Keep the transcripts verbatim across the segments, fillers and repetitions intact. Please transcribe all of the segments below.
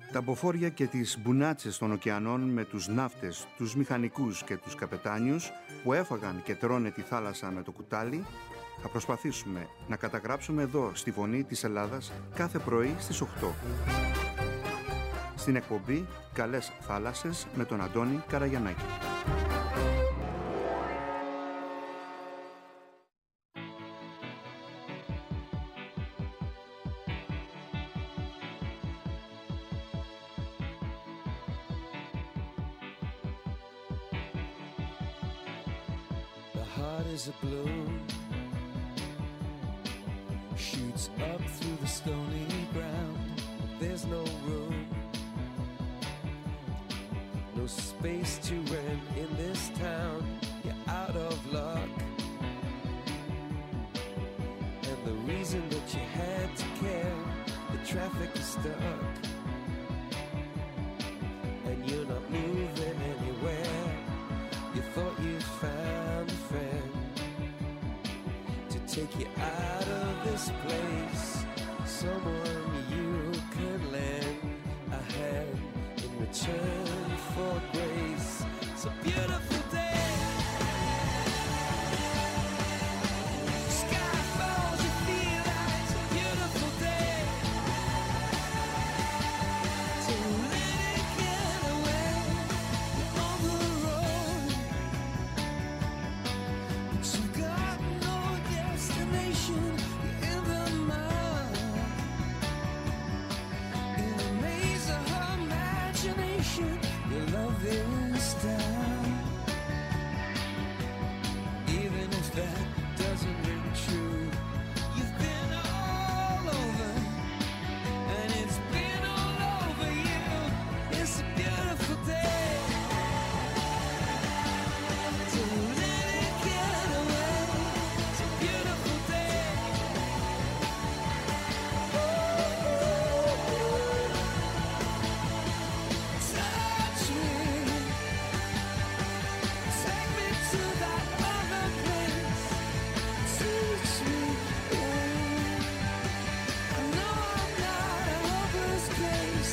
Τα μποφόρια και τις μπουνάτσες των ωκεανών με τους ναύτες, τους μηχανικούς και τους καπετάνιους που έφαγαν και τρώνε τη θάλασσα με το κουτάλι, θα προσπαθήσουμε να καταγράψουμε εδώ στη Φωνή της Ελλάδας κάθε πρωί στις οκτώ. Στην εκπομπή «Καλές θάλασσες» με τον Αντώνη Καραγιαννάκη. Is a balloon shoots up through the stony ground. There's no room, no space to rent in this town. You're out of luck, and the reason that you had to care, the traffic is stuck, and you're not moving anywhere. You thought you found a friend take you out of this place, someone you could lend a hand in return for grace. It's a beautiful day. Sky falls, you feel like it's a beautiful day. Don't let it get away. You're on the road, but you got no destination. You're in the mud, in a maze of imagination. Your love is down, even if that doesn't ring true. You've been all over, and it's been all over you. It's a beautiful day. Don't let it get away. It's a beautiful day. Touch me, take me to that other place. Teach me, I know I'm not a hopeless case.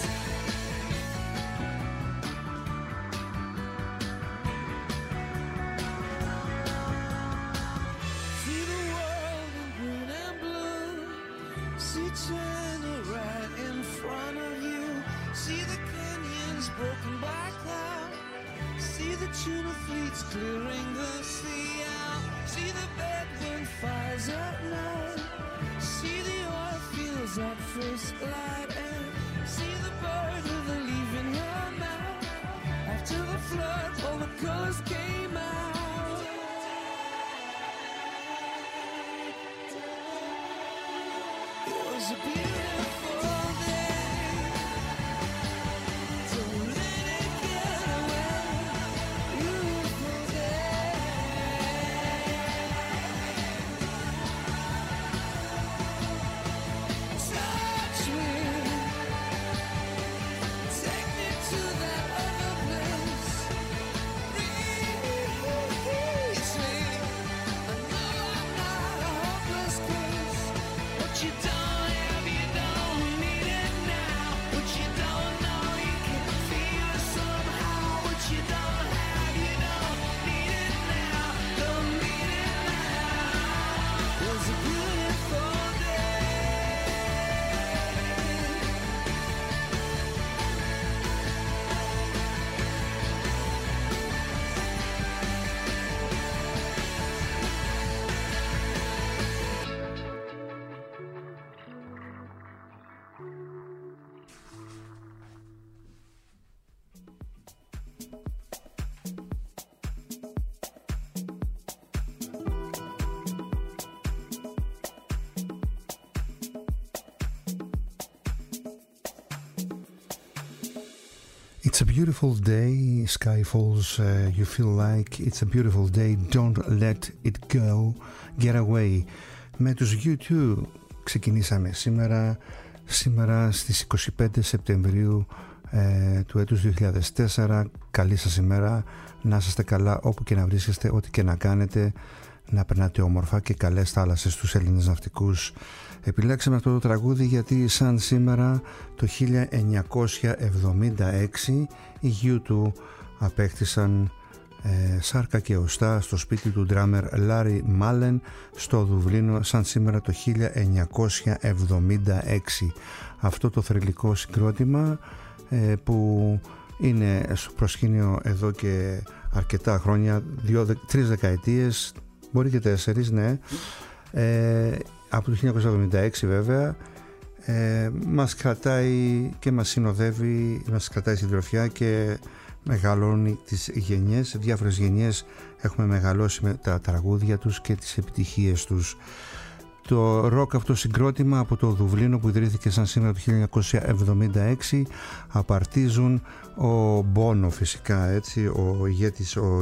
See the world in green and blue. See China right in front of you. See the canyons broken by cloud. See the tuna fleets clearing the sea out. See the bedroom fires at night. See the oil fields at first light. And see the bird with a leaf in her mouth. After the flood, all the colors came out. It was a beautiful day. Don't let it get away. Beautiful day. Touch me, take me to that other place. Reach me, I know I'm not a hopeless case. What you don't have, you don't need it now. What you don't know, you can feel it somehow. What you don't have, you don't need it now. Don't need it now. It was a beautiful day. It's a beautiful day, sky falls, uh, you feel like it's a beautiful day, don't let it go, get away. Με τους γιου τού ξεκινήσαμε σήμερα, σήμερα στις είκοσι πέντε Σεπτεμβρίου ε, του έτους δύο χιλιάδες τέσσερα. Καλή σας ημέρα, να είστε καλά όπου και να βρίσκεστε, ό,τι και να κάνετε, να περνάτε όμορφα και καλές θάλασσες στους Έλληνες ναυτικούς. Επιλέξαμε αυτό το τραγούδι γιατί σαν σήμερα το χίλια εννιακόσια εβδομήντα έξι οι γιου του απέκτησαν ε, σάρκα και οστά στο σπίτι του ντράμερ Larry Mullen στο Δουβλίνο σαν σήμερα το χίλια εννιακόσια εβδομήντα έξι. Αυτό το θρυλικό συγκρότημα ε, που είναι στο προσκήνιο εδώ και αρκετά χρόνια, δύο, τρεις δεκαετίες, μπορεί και τέσσερις, ναι, ε, από το χίλια εννιακόσια εβδομήντα έξι βέβαια, ε, μας κρατάει και μας συνοδεύει, μας κρατάει συντροφιά και μεγαλώνει τις γενιές, σε διάφορες γενιές έχουμε μεγαλώσει με τα τραγούδια τους και τις επιτυχίες τους. Το ροκ αυτό συγκρότημα από το Δουβλίνο που ιδρύθηκε σαν σήμερα το χίλια εννιακόσια εβδομήντα έξι απαρτίζουν ο Μπόνο φυσικά, έτσι, ο ηγέτης, ο,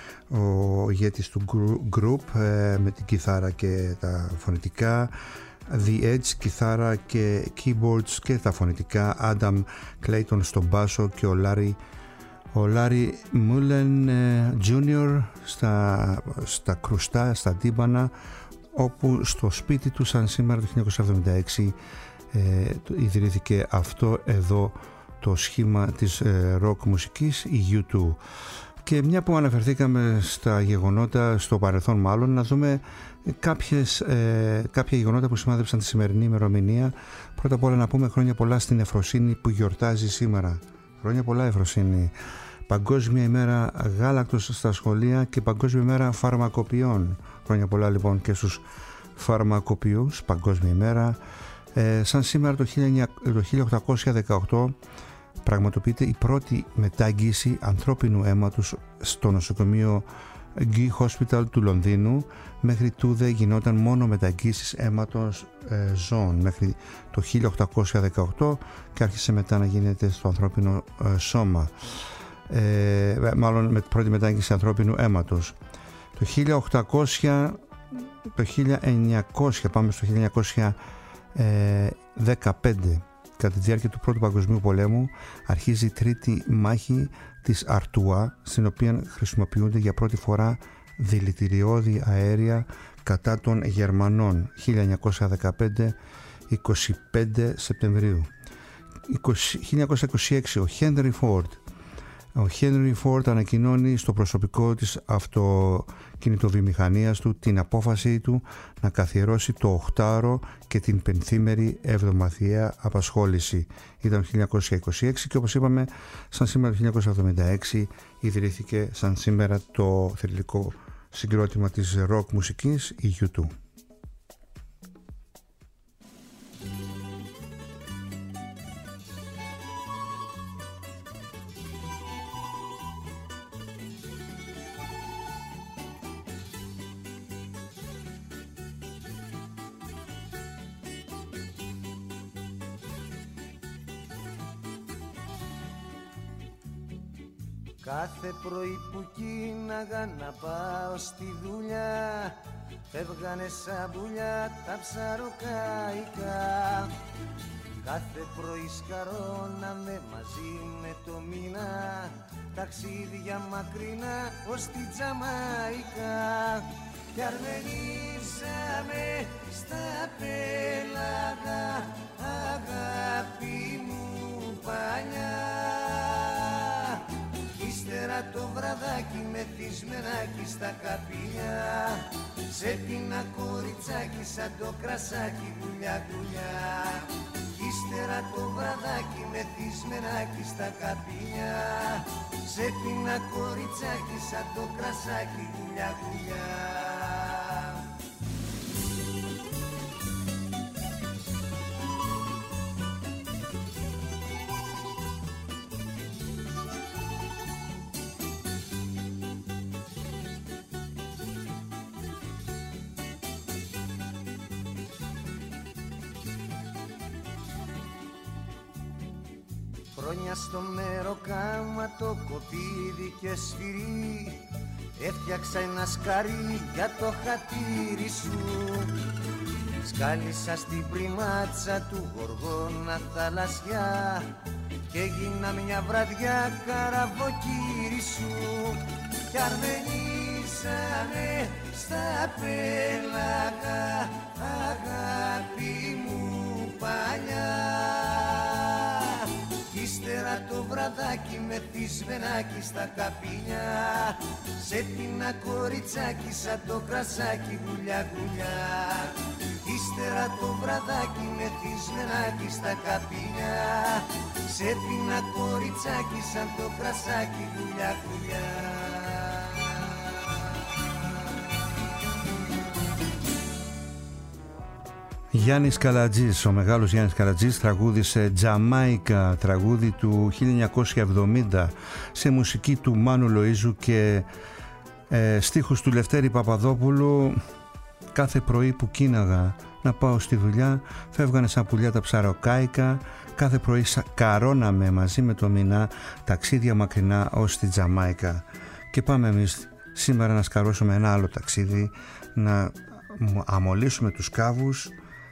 ο ηγέτης του group ε, με την κιθάρα και τα φωνητικά, The Edge κιθάρα και keyboards και τα φωνητικά, Adam Clayton στο μπάσο και ο Larry ο Larry Mullen Junior στα, στα κρουστά, στα τύμπανα, όπου στο σπίτι του σαν σήμερα το χίλια εννιακόσια εβδομήντα έξι ε, ιδρύθηκε αυτό εδώ το σχήμα της ε, rock μουσικής, η γιου του. Και μια που αναφερθήκαμε στα γεγονότα, στο παρελθόν μάλλον, να δούμε κάποιες, ε, κάποια γεγονότα που σημάδεψαν τη σημερινή ημερομηνία. Πρώτα απ' όλα να πούμε χρόνια πολλά στην Εφροσύνη που γιορτάζει σήμερα. Χρόνια πολλά Εφροσύνη. Παγκόσμια ημέρα γάλακτος στα σχολεία και Παγκόσμια ημέρα φαρμακοποιών. Χρόνια πολλά λοιπόν και στους φαρμακοποιούς, Παγκόσμια ημέρα. Ε, σαν σήμερα το χίλια οκτακόσια δεκαοκτώ πραγματοποιείται η πρώτη μετάγγιση ανθρώπινου αίματος στο νοσοκομείο Guy Hospital του Λονδίνου. Μέχρι τούδε γινόταν μόνο μεταγγίσεις αίματος ε, ζώων μέχρι το χίλια οκτακόσια δεκαοκτώ και άρχισε μετά να γίνεται στο ανθρώπινο ε, σώμα. Ε, μάλλον με πρώτη μετάγγιση ανθρώπινου αίματος. Το χίλια οκτακόσια, το χίλια εννιακόσια, πάμε στο χίλια εννιακόσια δεκαπέντε, κατά τη διάρκεια του Πρώτου Παγκοσμίου Πολέμου αρχίζει η τρίτη μάχη της Αρτούα, στην οποία χρησιμοποιούνται για πρώτη φορά δηλητηριώδη αέρια κατά των Γερμανών. χίλια εννιακόσια δεκαπέντε, είκοσι πέντε Σεπτεμβρίου. χίλια εννιακόσια είκοσι έξι ο Henry Ford Ο Henry Ford ανακοινώνει στο προσωπικό της αυτοκινητοβιομηχανίας του την απόφαση του να καθιερώσει το οχτάωρο και την πενθήμερη εβδομαδιαία απασχόληση. Ήταν το χίλια εννιακόσια είκοσι έξι και όπως είπαμε σαν σήμερα το χίλια εννιακόσια εβδομήντα έξι ιδρύθηκε σαν σήμερα το θρυλικό συγκρότημα της rock μουσικής, η γιου του. Κάθε πρωί που κίναγα να πάω στη δουλειά, φεύγανε σαν πουλιά τα ψαροκαϊκά. Κάθε πρωί σκαρώναμε μαζί με το μήνα, ταξίδια μακρινά ως τη Τζαμαϊκά. Κι αρμενίζαμε στα πέλαγα, αγάπη μου παλιά. Ύστερα το βραδάκι μεθυσμενάκι στα καπηλιά, σε πίνα κοριτσάκι σαν το κρασάκι γουλιά γουλιά. Ύστερα το βραδάκι μεθυσμενάκι στα καπηλιά, σε πίνα κοριτσάκι σαν το κρασάκι γουλιά γουλιά. Χρόνια στο μεροκάμα το κοπίδι και σφυρί, έφτιαξα ένα σκαρί για το χατήρι σου. Σκάλισα στην πριμάτσα του γοργόνα θαλασσιά και έγινα μια βραδιά καραβοκύρι σου. Κι αρμενίζα πέσανε στα πέλαγα, αγάπη μου παλιά. Ύστερα το βραδάκι με θυσμενάκι στα καπίνια, σε τίνα κοριτσάκι σαν το κρασάκι γουλιά γουλιά. Ύστερα το βραδάκι με θυσμενάκι στα καπίνια, σε τίνα κοριτσάκι σαν το κρασάκι γουλιά γουλιά. Γιάννης Καλατζής, ο μεγάλος Γιάννης Καλατζής τραγούδισε Τζαμάικα, τραγούδι του χίλια εννιακόσια εβδομήντα σε μουσική του Μάνου Λοΐζου και ε, στίχους του Λευτέρη Παπαδόπουλου. Κάθε πρωί που κίναγα να πάω στη δουλειά, φεύγανε σαν πουλιά τα ψαροκάικα, κάθε πρωί καρώναμε μαζί με το Μινά ταξίδια μακρινά ως τη Τζαμάικα. Και πάμε εμείς σήμερα να σκαρώσουμε ένα άλλο ταξίδι, να αμολύσουμε τους κάβους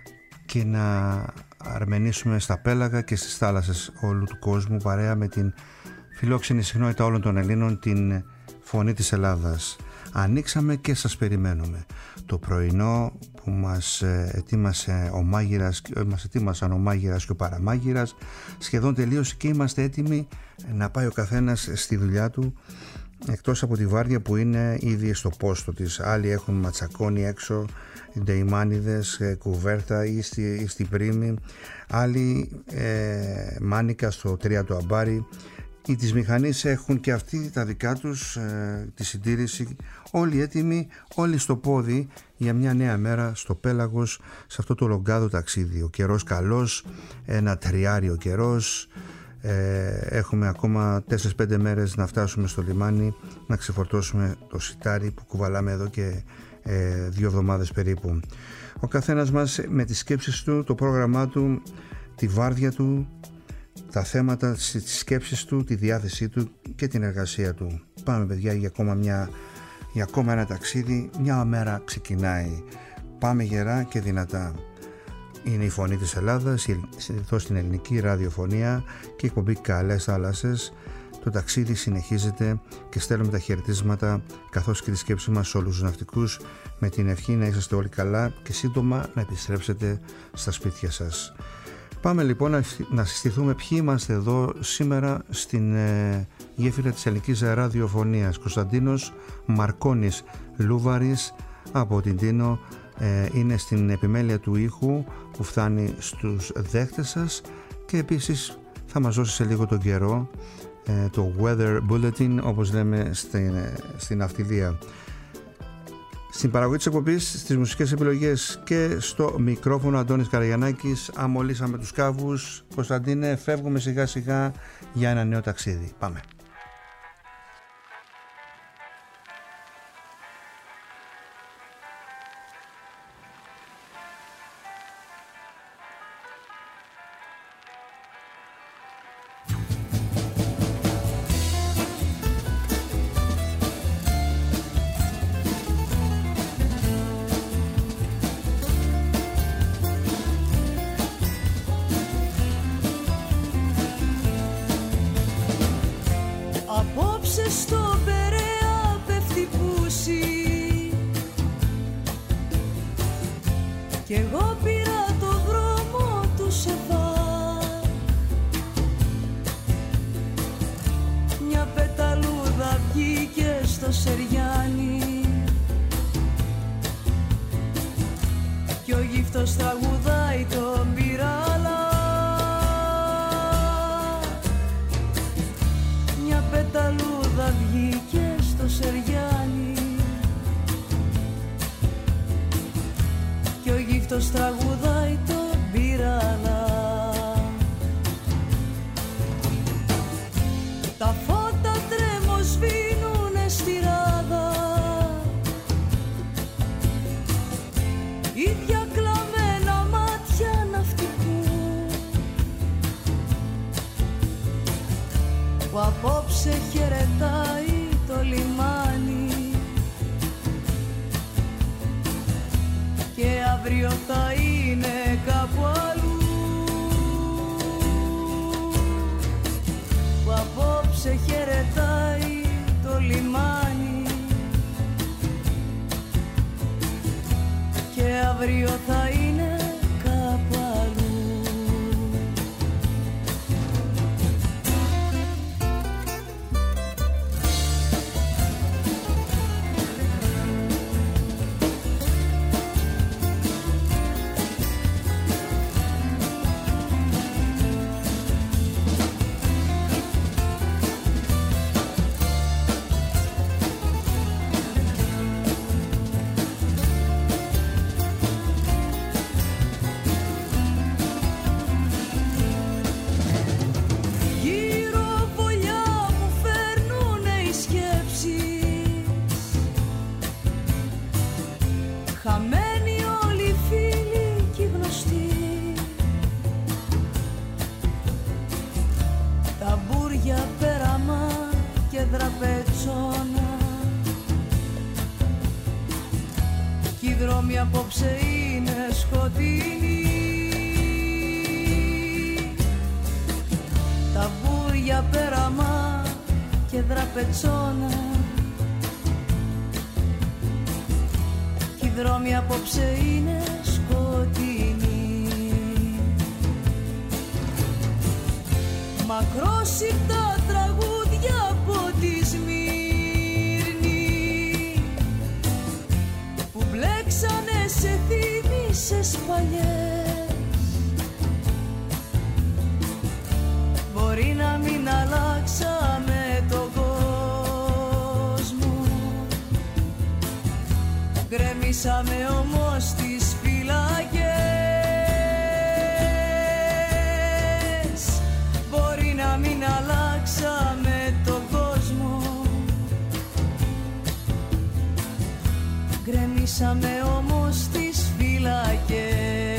και να αρμενήσουμε στα πέλαγα και στις θάλασσες όλου του κόσμου, παρέα με την φιλόξενη συχνότητα όλων των Ελλήνων, την Φωνή της Ελλάδας. Ανοίξαμε και σας περιμένουμε. Το πρωινό που μας ετοίμασε ο μάγειρας, μας ετοίμασαν ο μάγειρας και ο παραμάγειρας σχεδόν τελείωσε και είμαστε έτοιμοι να πάει ο καθένας στη δουλειά του, εκτός από τη βάρδια που είναι ήδη στο πόστο της. Άλλοι έχουν ματσακόνι έξω, ντεϊμάνιδες, κουβέρτα ή, στη, ή στην πρίμη, άλλοι ε, μάνικα στο τρία του αμπάρι. Οι της μηχανής έχουν και αυτοί τα δικά τους, ε, τη συντήρηση. Όλοι έτοιμοι, όλοι στο πόδι για μια νέα μέρα στο πέλαγος, σε αυτό το λογκάδο ταξίδι. Ο καιρός καλός, ένα τριάριο καιρός. Ε, έχουμε ακόμα τέσσερις πέντε μέρες να φτάσουμε στο λιμάνι, να ξεφορτώσουμε το σιτάρι που κουβαλάμε εδώ και ε, δύο εβδομάδες περίπου. Ο καθένας μας με τις σκέψεις του, το πρόγραμμά του, τη βάρδια του, τα θέματα, τις σκέψεις του, τη διάθεσή του και την εργασία του. Πάμε παιδιά για ακόμα, μια, για ακόμα ένα ταξίδι. Μια μέρα ξεκινάει. Πάμε γερά και δυνατά. Είναι η Φωνή της Ελλάδας, εδώ στην ελληνική ραδιοφωνία και η εκπομπή Καλές Θάλασσες. Το ταξίδι συνεχίζεται και στέλνουμε τα χαιρετίσματα καθώς και τη σκέψη μας σε όλους τους ναυτικούς, με την ευχή να είσαστε όλοι καλά και σύντομα να επιστρέψετε στα σπίτια σας. Πάμε λοιπόν να συστηθούμε ποιοι είμαστε εδώ σήμερα στην ε, γέφυρα της ελληνικής ραδιοφωνίας. Κωνσταντίνος Μαρκώνης Λούβαρης από την Τίνο ε, είναι στην επιμέλεια του ήχου που φτάνει στους δέχτες σας και επίσης θα μας δώσει σε λίγο τον καιρό, ε, το Weather Bulletin όπως λέμε στην, ε, στην ναυτιλία. Στην παραγωγή της εκπομπής, στις μουσικές επιλογές και στο μικρόφωνο Αντώνης Καραγιαννάκης. Αμολύσαμε τους κάβους. Κωνσταντίνε, φεύγουμε σιγά σιγά για ένα νέο ταξίδι. Πάμε. αύριο θα είναι κάπου αλλού. Χαμένοι όλοι οι φίλοι και οι γνωστοί, ταμπούρια, πέραμα και δραπετσόνα, κι οι δρόμοι απόψε είναι σκοτεινοί. Ταμπούρια, πέραμα και δραπετσόνα, οι δρόμοι απόψε είναι σκοτεινοί. Μακρόσυρτα τραγούδια από τη Σμύρνη που μπλέξανε σε θύμησες παλιές. Μπορεί να μην αλλάξαμε τον κόσμο, γκρεμίσαμε όμως τις φυλακές. Μπορεί να μην αλλάξαμε τον κόσμο, γκρεμίσαμε όμως τις φυλακές.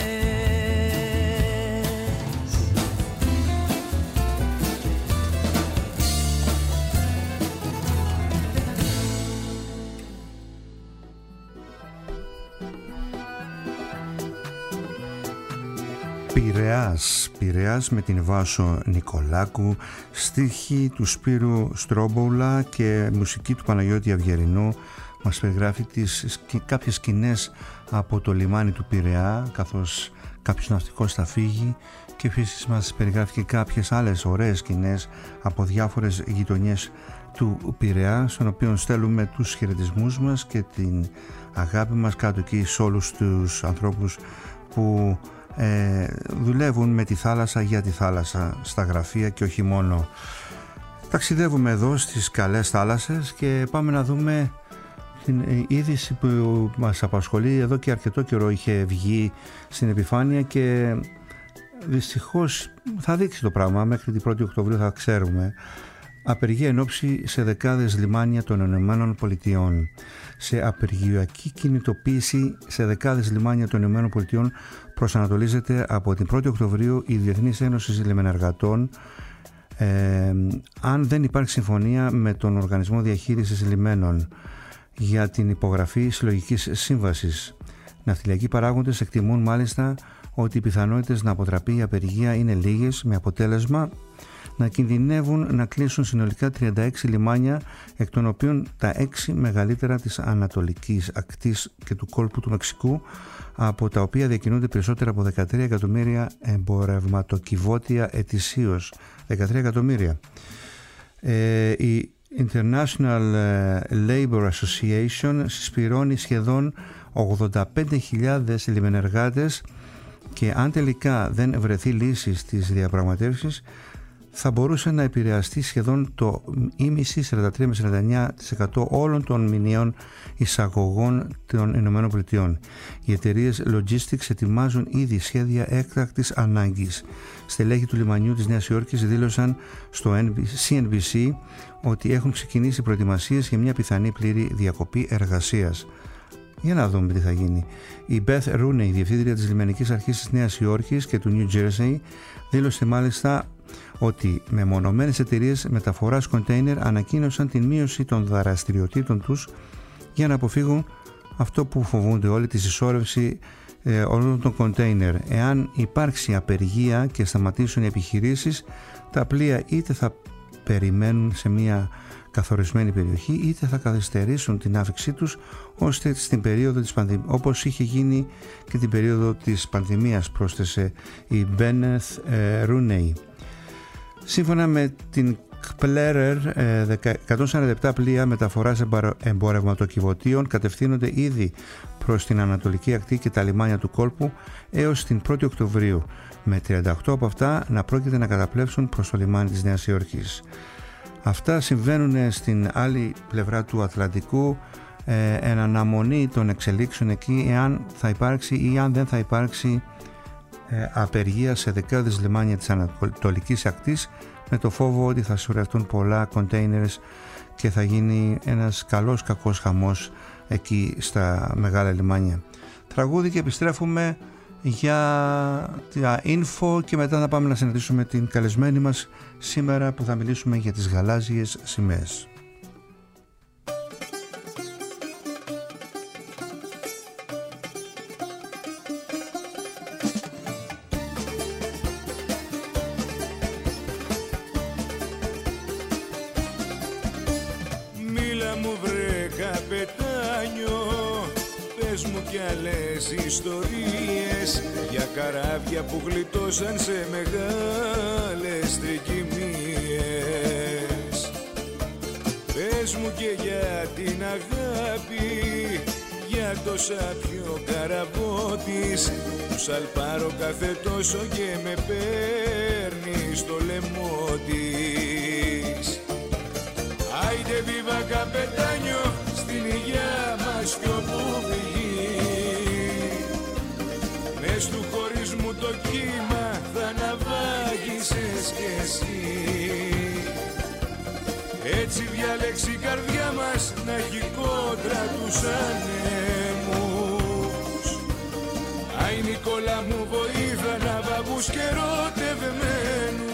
Πειραιάς, Πειραιάς με την Βάσο Νικολάκου, στίχη του Σπύρου Στρόμπολα και μουσική του Παναγιώτη Αυγερινού. Μας περιγράφει τις, κάποιες σκηνές από το λιμάνι του Πειραιά, καθώς κάποιος ναυτικός θα φύγει, και επίσης μας περιγράφει και κάποιες άλλες ωραίες σκηνές από διάφορες γειτονιές του Πειραιά, στον οποίο στέλνουμε τους χαιρετισμούς μας και την αγάπη μας κάτω εκεί σε όλους τους ανθρώπους που Ε, δουλεύουν με τη θάλασσα, για τη θάλασσα, στα γραφεία και όχι μόνο. Ταξιδεύουμε εδώ στις καλές θάλασσες και πάμε να δούμε την είδηση που μας απασχολεί εδώ και αρκετό καιρό. Είχε βγει στην επιφάνεια και δυστυχώς θα δείξει το πράγμα, μέχρι την πρώτη Οκτωβρίου θα ξέρουμε. Απεργία ενόψει σε δεκάδες λιμάνια των Ηνωμένων Πολιτειών. Σε απεργιακή κινητοποίηση σε δεκάδες λιμάνια των Ηνωμένων Πολιτειών προσανατολίζεται από την πρώτη Οκτωβρίου η Διεθνής Ένωση Λιμενεργατών, ε, αν δεν υπάρχει συμφωνία με τον Οργανισμό Διαχείρισης Λιμένων για την υπογραφή συλλογικής σύμβασης. Ναυτιλιακοί παράγοντες εκτιμούν μάλιστα ότι οι πιθανότητες να αποτραπεί η απεργία είναι λίγες, με αποτέλεσμα να κινδυνεύουν να κλείσουν συνολικά τριάντα έξι λιμάνια, εκ των οποίων τα έξι μεγαλύτερα της ανατολικής ακτής και του κόλπου του Μεξικού, από τα οποία διακινούνται περισσότερα από δεκατρία εκατομμύρια εμπορευματοκιβώτια ετησίως. δεκατρία εκατομμύρια. Ε, η International Labour Association συσπηρώνει σχεδόν ογδόντα πέντε χιλιάδες λιμενεργάτες και αν τελικά δεν βρεθεί λύση στις διαπραγματεύσεις, θα μπορούσε να επηρεαστεί σχεδόν το ίμιση, σαράντα τρία με σαράντα εννέα τοις εκατό όλων των μηνιαίων εισαγωγών των Ηνωμένων Πολιτειών. Οι εταιρείες Logistics ετοιμάζουν ήδη σχέδια έκτακτης ανάγκης. Στελέχη του λιμανιού της Νέας Υόρκης δήλωσαν στο σι εν μπι σι ότι έχουν ξεκινήσει προετοιμασίες για μια πιθανή πλήρη διακοπή εργασίας. Για να δούμε τι θα γίνει. Η Beth Rooney, η διευθύντρια της Λιμενικής Αρχής της Νέας Υόρκης και του New Jersey, δήλωσε μάλιστα ότι μεμονωμένες εταιρείες μεταφοράς κοντέινερ ανακοίνωσαν την μείωση των δραστηριοτήτων τους για να αποφύγουν αυτό που φοβούνται όλοι, τη συσσόρευση ε, όλων των κοντέινερ. Εάν υπάρξει απεργία και σταματήσουν οι επιχειρήσεις, τα πλοία είτε θα περιμένουν σε μια καθορισμένη περιοχή, είτε θα καθυστερήσουν την άφηξή τους ώστε στην περίοδο της πανδημίας, όπως είχε γίνει και την περίοδο της πανδημίας, πρόσθεσε η Μπένεθ Ρούνεϊ. Σύμφωνα με την Kplerer, εκατόν σαράντα επτά πλοία μεταφοράς εμπορευματοκιβωτίων κατευθύνονται ήδη προς την ανατολική ακτή και τα λιμάνια του κόλπου έως την πρώτη Οκτωβρίου, με τριάντα οκτώ από αυτά να πρόκειται να καταπλέψουν προς το λιμάνι της Νέας Υόρκης. Αυτά συμβαίνουν στην άλλη πλευρά του Ατλαντικού, ε, εν αναμονή των εξελίξεων εκεί, εάν θα υπάρξει ή αν δεν θα υπάρξει ε, απεργία σε δεκάδες λιμάνια της ανατολικής ακτής, με το φόβο ότι θα σωρευτούν πολλά κοντέινερς και θα γίνει ένας καλός κακός χαμός εκεί στα μεγάλα λιμάνια. Τραγούδι και επιστρέφουμε για τα info και μετά θα πάμε να συναντήσουμε την καλεσμένη μας σήμερα που θα μιλήσουμε για τις γαλάζιες σημαίες. Μίλα μου βρε καπετάνιο, πες μου κι άλλες ιστορίες για καράβια που γλιτώσαν σε μεγάλες τρικυμίες. Πες μου και για την αγάπη, για το σάπιο καραβό της, που σαλπάρω κάθε τόσο και με παίρνει στο λαιμό της. Άιντε βίβα καπετάνιο, στην υγειά μας κι όπου βγει, μες του χωρισμού το κύμα θα ναυάγησες κι εσύ. Έτσι διάλεξε η καρδιά μας να έχει κόντρα τους ανέμους. Άι Νικόλα μου βοήθα να βαγούς και ερωτευμένους.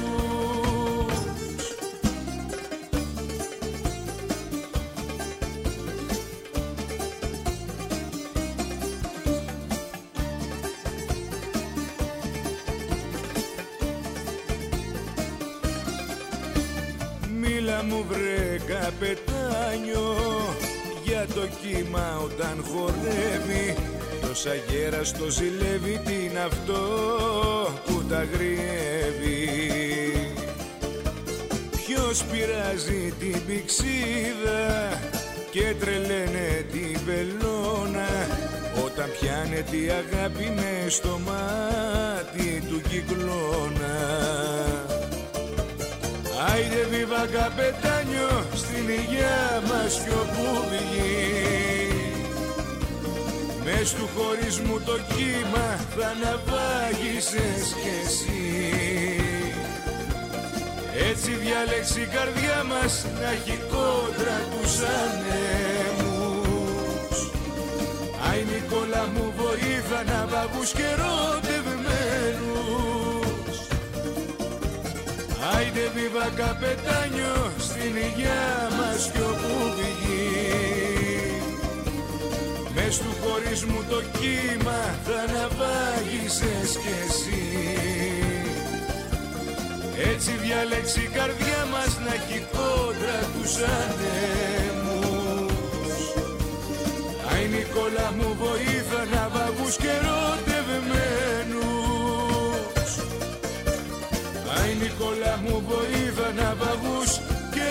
Μίλα μου βρε καπετάνιο, για το κύμα όταν χορεύει, τος αγέρας το ζηλεύει, τι είναι αυτό που τα γριεύει. Ποιος πειράζει την πηξίδα και τρελαίνε την βελόνα, όταν πιάνεται η αγάπη μες στο μάτι του κυκλώνα. Άιντε βίβα καπετάνιο, στην υγειά μας κι όπου βγει, μες του χωρισμού το κύμα θα ναυάγησες κι εσύ. Έτσι διάλεξε η καρδιά μας να έχει κόντρα τους ανέμους. Άι Νικόλα μου βοήθα να βαγούς και ερωτευμένους. Άιντε βίβα καπετάνιο, στην υγειά μας κι όπου βγει, μες του χωρισμού το κύμα θα ναυάγησες κι εσύ. Έτσι διάλεξε η καρδιά μας να έχει κόντρα τους ανέμους. Άι Νικόλα μου βοήθα να βαγούς και ερωτευμένους. Άι Νικόλα μου βοήθα να βαγούς και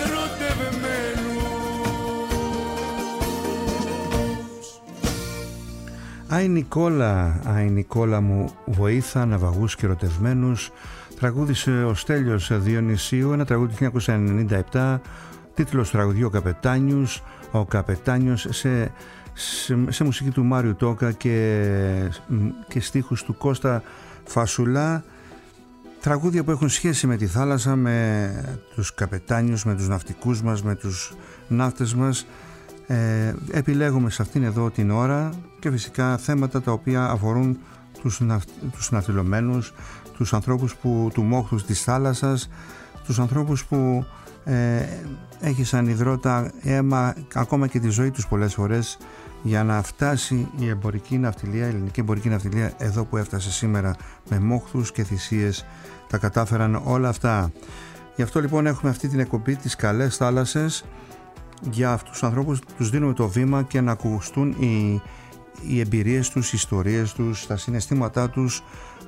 ερωτευμένους. Άι Νικόλα, Άι Νικόλα μου βοήθα να βαγούς και ερωτευμένους, τραγούδισε ο Στέλιος Διονυσίου, ένα τραγούδι του χίλια εννιακόσια ενενήντα επτά, τίτλος τραγουδιού «Ο Καπετάνιος», ο Καπετάνιος σε, σε, σε μουσική του Μάριου Τόκα και, και στίχους του Κώστα Φασουλά. Τραγούδια που έχουν σχέση με τη θάλασσα, με τους καπετάνιους, με τους ναυτικούς μας, με τους ναύτες μας. Ε, επιλέγουμε σε αυτήν εδώ την ώρα και φυσικά θέματα τα οποία αφορούν τους, ναυτ, τους ναυτιλωμένους, τους ανθρώπους που, του μόχθους της θάλασσας, τους ανθρώπους που ε, έχει σαν υδρότα αίμα ακόμα και τη ζωή τους πολλές φορές για να φτάσει η εμπορική ναυτιλία, η ελληνική εμπορική ναυτιλία εδώ που έφτασε σήμερα, με μόχθους και θυσίες τα κατάφεραν όλα αυτά. Γι' αυτό λοιπόν έχουμε αυτή την εκπομπή, τις καλές θάλασσες, για αυτούς τους ανθρώπους τους δίνουμε το βήμα και να ακουστούν οι, οι εμπειρίες τους, οι ιστορίες τους, τα συναισθήματά τους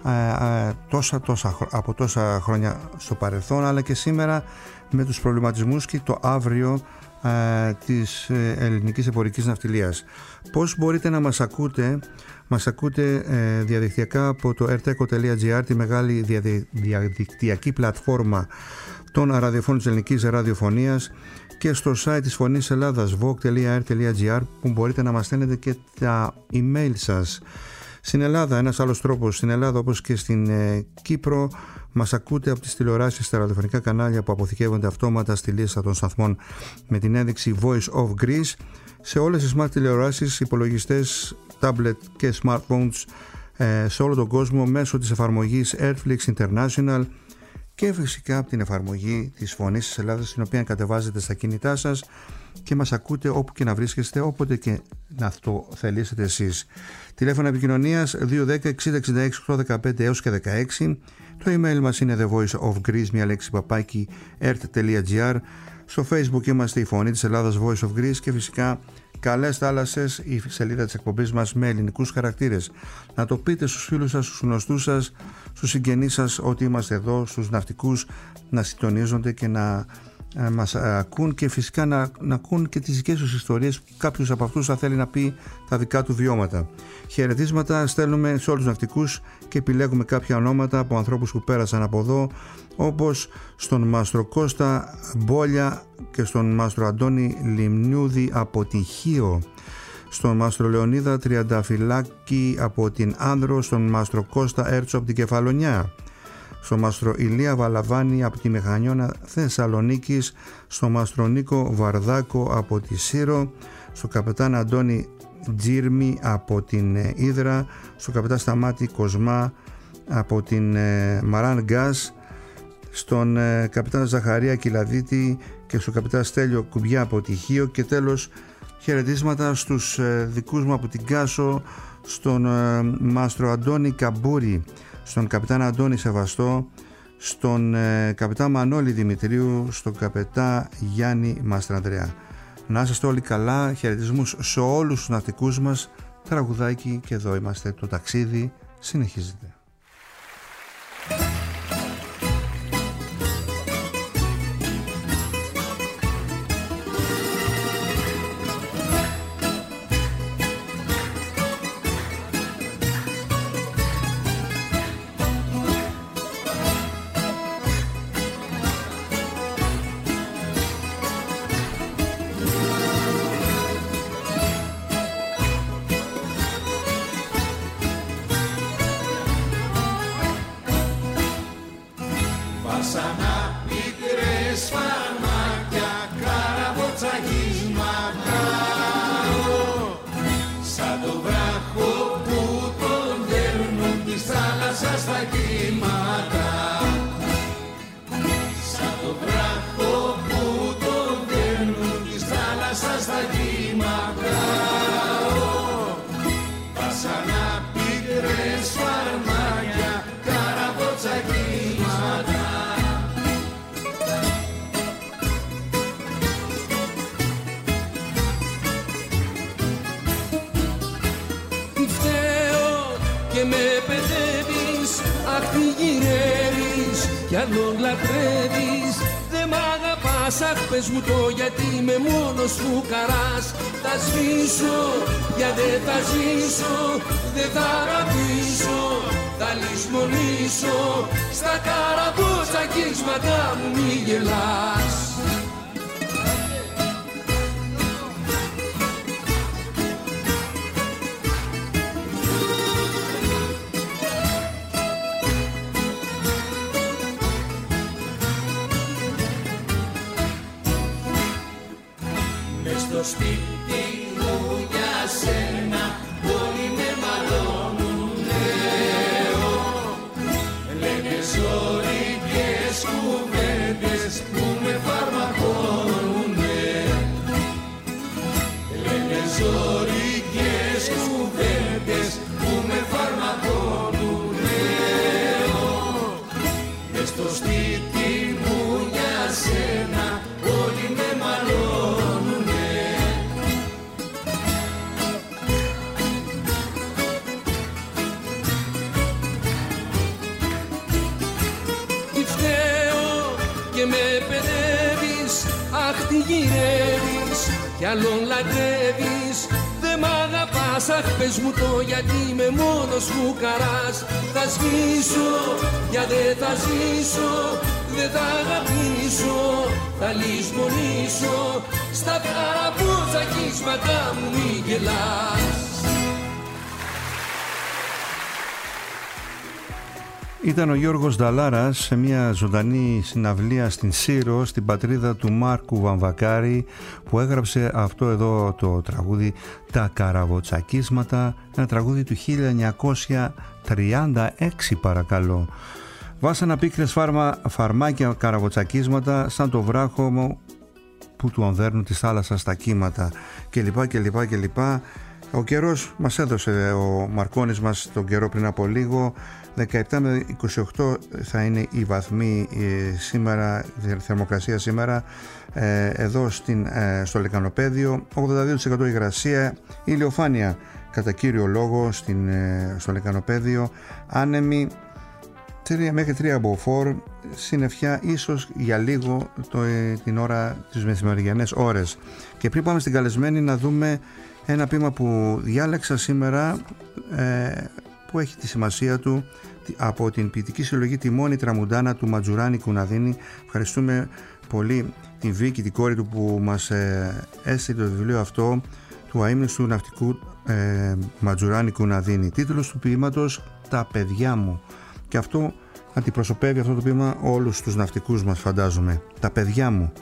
ε, ε, τόσα, τόσα, από τόσα χρόνια στο παρελθόν, αλλά και σήμερα με τους προβληματισμούς και το αύριο ε, της ελληνικής εμπορικής ναυτιλίας. Πώς μπορείτε να μας ακούτε? Μας ακούτε ε, διαδικτυακά από το erteco τελεία gr, τη μεγάλη διαδι, διαδικτυακή πλατφόρμα των ραδιοφώνων της ελληνικής ραδιοφωνίας, και στο site της Φωνής Ελλάδας βοκ τελεία αρ τελεία gr, που μπορείτε να μας στέλνετε και τα email σας. Στην Ελλάδα, ένας άλλος τρόπος, στην Ελλάδα όπως και στην ε, Κύπρο, μας ακούτε από τις τηλεοράσεις στα ραδιοφωνικά κανάλια που αποθηκεύονται αυτόματα στη λίστα των σταθμών με την ένδειξη Voice of Greece, σε όλες τις smart τηλεοράσεις, υπολογιστές, tablet και smartphones ε, σε όλο τον κόσμο, μέσω της εφαρμογής Airflix International και φυσικά από την εφαρμογή της Φωνής της Ελλάδας, την οποία κατεβάζετε στα κινητά σας και μας ακούτε όπου και να βρίσκεστε, όποτε και να το θελήσετε εσείς. Τηλέφωνα επικοινωνίας δύο ένα μηδέν εξήντα εξήντα έξι οκτακόσια δεκαπέντε έως και δεκαέξι. Το email μας είναι the voice of Greece, μια λέξη, παπάκι ert τελεία gr. Στο Facebook είμαστε η Φωνή της Ελλάδας, Voice of Greece, και φυσικά Καλές Θάλασσες, η σελίδα της εκπομπής μας με ελληνικούς χαρακτήρες. Να το πείτε στους φίλους σας, στους γνωστούς σας, στους συγγενείς σας ότι είμαστε εδώ, στους ναυτικούς, να συντονίζονται και να ε, μας ακούν, και φυσικά να, να ακούν και τις δικές τους ιστορίες. Κάποιος από αυτούς θα θέλει να πει τα δικά του βιώματα. Χαιρετίσματα στέλνουμε σε όλους τους ναυτικούς και επιλέγουμε κάποια ονόματα από ανθρώπους που πέρασαν από εδώ, όπως στον Μάστρο Κώστα Μπόλια και στον Μάστρο Αντώνη Λιμνιούδη από τη Χίο, στον Μάστρο Λεωνίδα Τριανταφυλάκη από την Άνδρο, στον Μάστρο Κώστα Έρτσο από την Κεφαλονιά, στον Μάστρο Ηλία Βαλαβάνη από τη Μεχανιώνα Θεσσαλονίκης, στον Μάστρο Νίκο Βαρδάκο από τη Σύρο, στον Καπετάν Αντώνη Τζίρμη από την Ύδρα, στον Καπετάν Σταμάτη Κοσμά από την Μαράν Γκάς, στον ε, καπιτάν Ζαχαρία Κυλαδίτη και στον καπιτάν Στέλιο Κουμπιά από τη Χίο, και τέλος χαιρετίσματα στους ε, δικούς μου από την Κάσο, στον ε, Μάστρο Αντώνη Καμπούρη, στον καπιτάν Αντώνη Σεβαστό, στον ε, καπιτάν Μανώλη Δημητρίου, στον καπιτάν Γιάννη Μαστρανδρέα. Να είστε όλοι καλά, χαιρετισμούς σε όλους τους ναυτικούς μας. Τραγουδάκι, και εδώ είμαστε, το ταξίδι συνεχίζεται. Αχ, πες μου το γιατί είμαι μόνος φουκαράς. Θα σβήσω, για δεν θα ζήσω, δεν θα αγαπήσω, θα λησμονήσω. Στα καραμπότσακίσματα μου μη γελάς. Στο σπίτι μου για σένα όλοι με μαλώνουνε, λένε ζωρικές κουβέντες που με φαρμακώνουνε, λένε ζωρικές κουβέντες που με φαρμακώνουνε. Μες στο σπίτι μου για σένα όλοι με μαλώνουνε. και με παιδεύεις, αχ τι γυρεύεις κι άλλον λατρεύεις. Δε μ' αγαπάς, αχ πες μου το γιατί είμαι μόνος μου καράς. Θα σβήσω, για δε θα ζήσω, δε θα αγαπήσω, θα λησμονήσω. Στα καραμπουτσακίσματα μου μη γελάς. Ήταν ο Γιώργος Νταλάρας σε μια ζωντανή συναυλία στην Σύρο, στην πατρίδα του Μάρκου Βαμβακάρη, που έγραψε αυτό εδώ το τραγούδι «Τα Καραβοτσακίσματα», ένα τραγούδι του χίλια εννιακόσια τριάντα έξι παρακαλώ. Βάσανα πίκρες φάρμα, φαρμάκια καραβοτσακίσματα σαν το βράχο μου που του ανδέρνουν τη θάλασσα στα κύματα κλπ κλπ κλπ. Ο καιρός μας έδωσε ο Μαρκώνης μας τον καιρό πριν από λίγο. δεκαεπτά με είκοσι οκτώ θα είναι η βαθμή ε, σήμερα, η θερμοκρασία σήμερα ε, εδώ στην, ε, στο Λεκανοπέδιο. ογδόντα δύο τοις εκατό υγρασία, ηλιοφάνεια κατά κύριο λόγο στην, ε, στο Λεκανοπέδιο, άνεμη τρία μέχρι τρία μποφόρ, συννεφιά ίσως για λίγο το, ε, την ώρα, τις μεσημεριανές ώρες. Και πριν πάμε στην καλεσμένη να δούμε ένα ποίημα που διάλεξα σήμερα, ε, που έχει τη σημασία του, από την ποιητική συλλογή «Τη μόνη Τραμουντάνα» του Ματζουράνη Κουναδίνη. Ευχαριστούμε πολύ την Βίκη, την κόρη του, που μας ε, έστειλε το βιβλίο αυτό του αείμνηστου ναυτικού ε, Ματζουράνη Κουναδίνη. Τίτλος του ποίηματος «Τα παιδιά μου». Και αυτό αντιπροσωπεύει, αυτό το ποίημα, όλους τους ναυτικούς μας, φαντάζομαι. Τα παιδιά μου.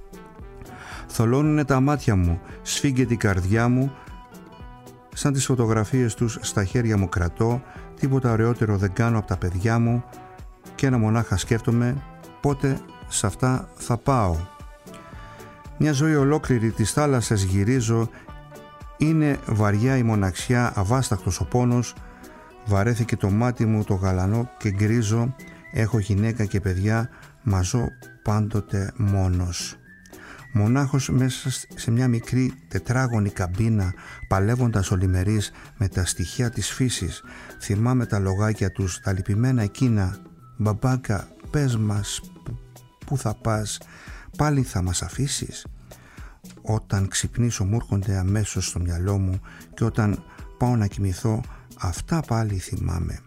Θολώνουνε τα μάτια μου, σφίγγεται η καρδιά μου, σαν τις φωτογραφίες τους στα χέρια μου κρατώ, τίποτα ωραιότερο δεν κάνω από τα παιδιά μου και ένα μονάχα σκέφτομαι πότε σε αυτά θα πάω. Μια ζωή ολόκληρη της θάλασσας γυρίζω, είναι βαριά η μοναξιά, αβάσταχτος ο πόνος, βαρέθηκε το μάτι μου το γαλανό και γκρίζω, έχω γυναίκα και παιδιά, μα ζω πάντοτε μόνος. Μονάχος μέσα σε μια μικρή τετράγωνη καμπίνα, παλεύοντας ολημερής με τα στοιχεία της φύσης, θυμάμαι τα λογάκια τους, τα λυπημένα εκείνα. Μπαμπάκα, πες μας, πού θα πας, πάλι θα μας αφήσεις? Όταν ξυπνήσω μου έρχονται αμέσως στο μυαλό μου και όταν πάω να κοιμηθώ, αυτά πάλι θυμάμαι.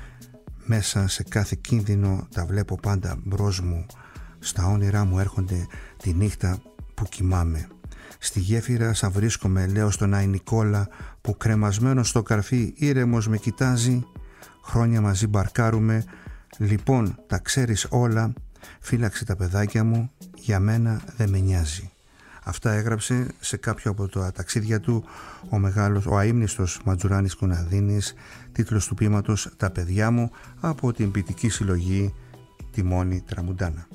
Μέσα σε κάθε κίνδυνο τα βλέπω πάντα μπρος μου, στα όνειρά μου έρχονται τη νύχτα που κοιμάμαι. Στη γέφυρα σαν βρίσκομαι, λέω στον Άι Νικόλα που κρεμασμένος στο καρφί ήρεμος με κοιτάζει. Χρόνια μαζί μπαρκάρουμε, λοιπόν τα ξέρεις όλα, φύλαξε τα παιδάκια μου, για μένα δεν με νοιάζει. Αυτά έγραψε σε κάποιο από τα ταξίδια του ο μεγάλος, ο αείμνηστος Ματζουράνης Κουναδίνης, τίτλος του ποίηματος «Τα παιδιά μου», από την ποιητική συλλογή «Τη μόνη Τραμουντάνα».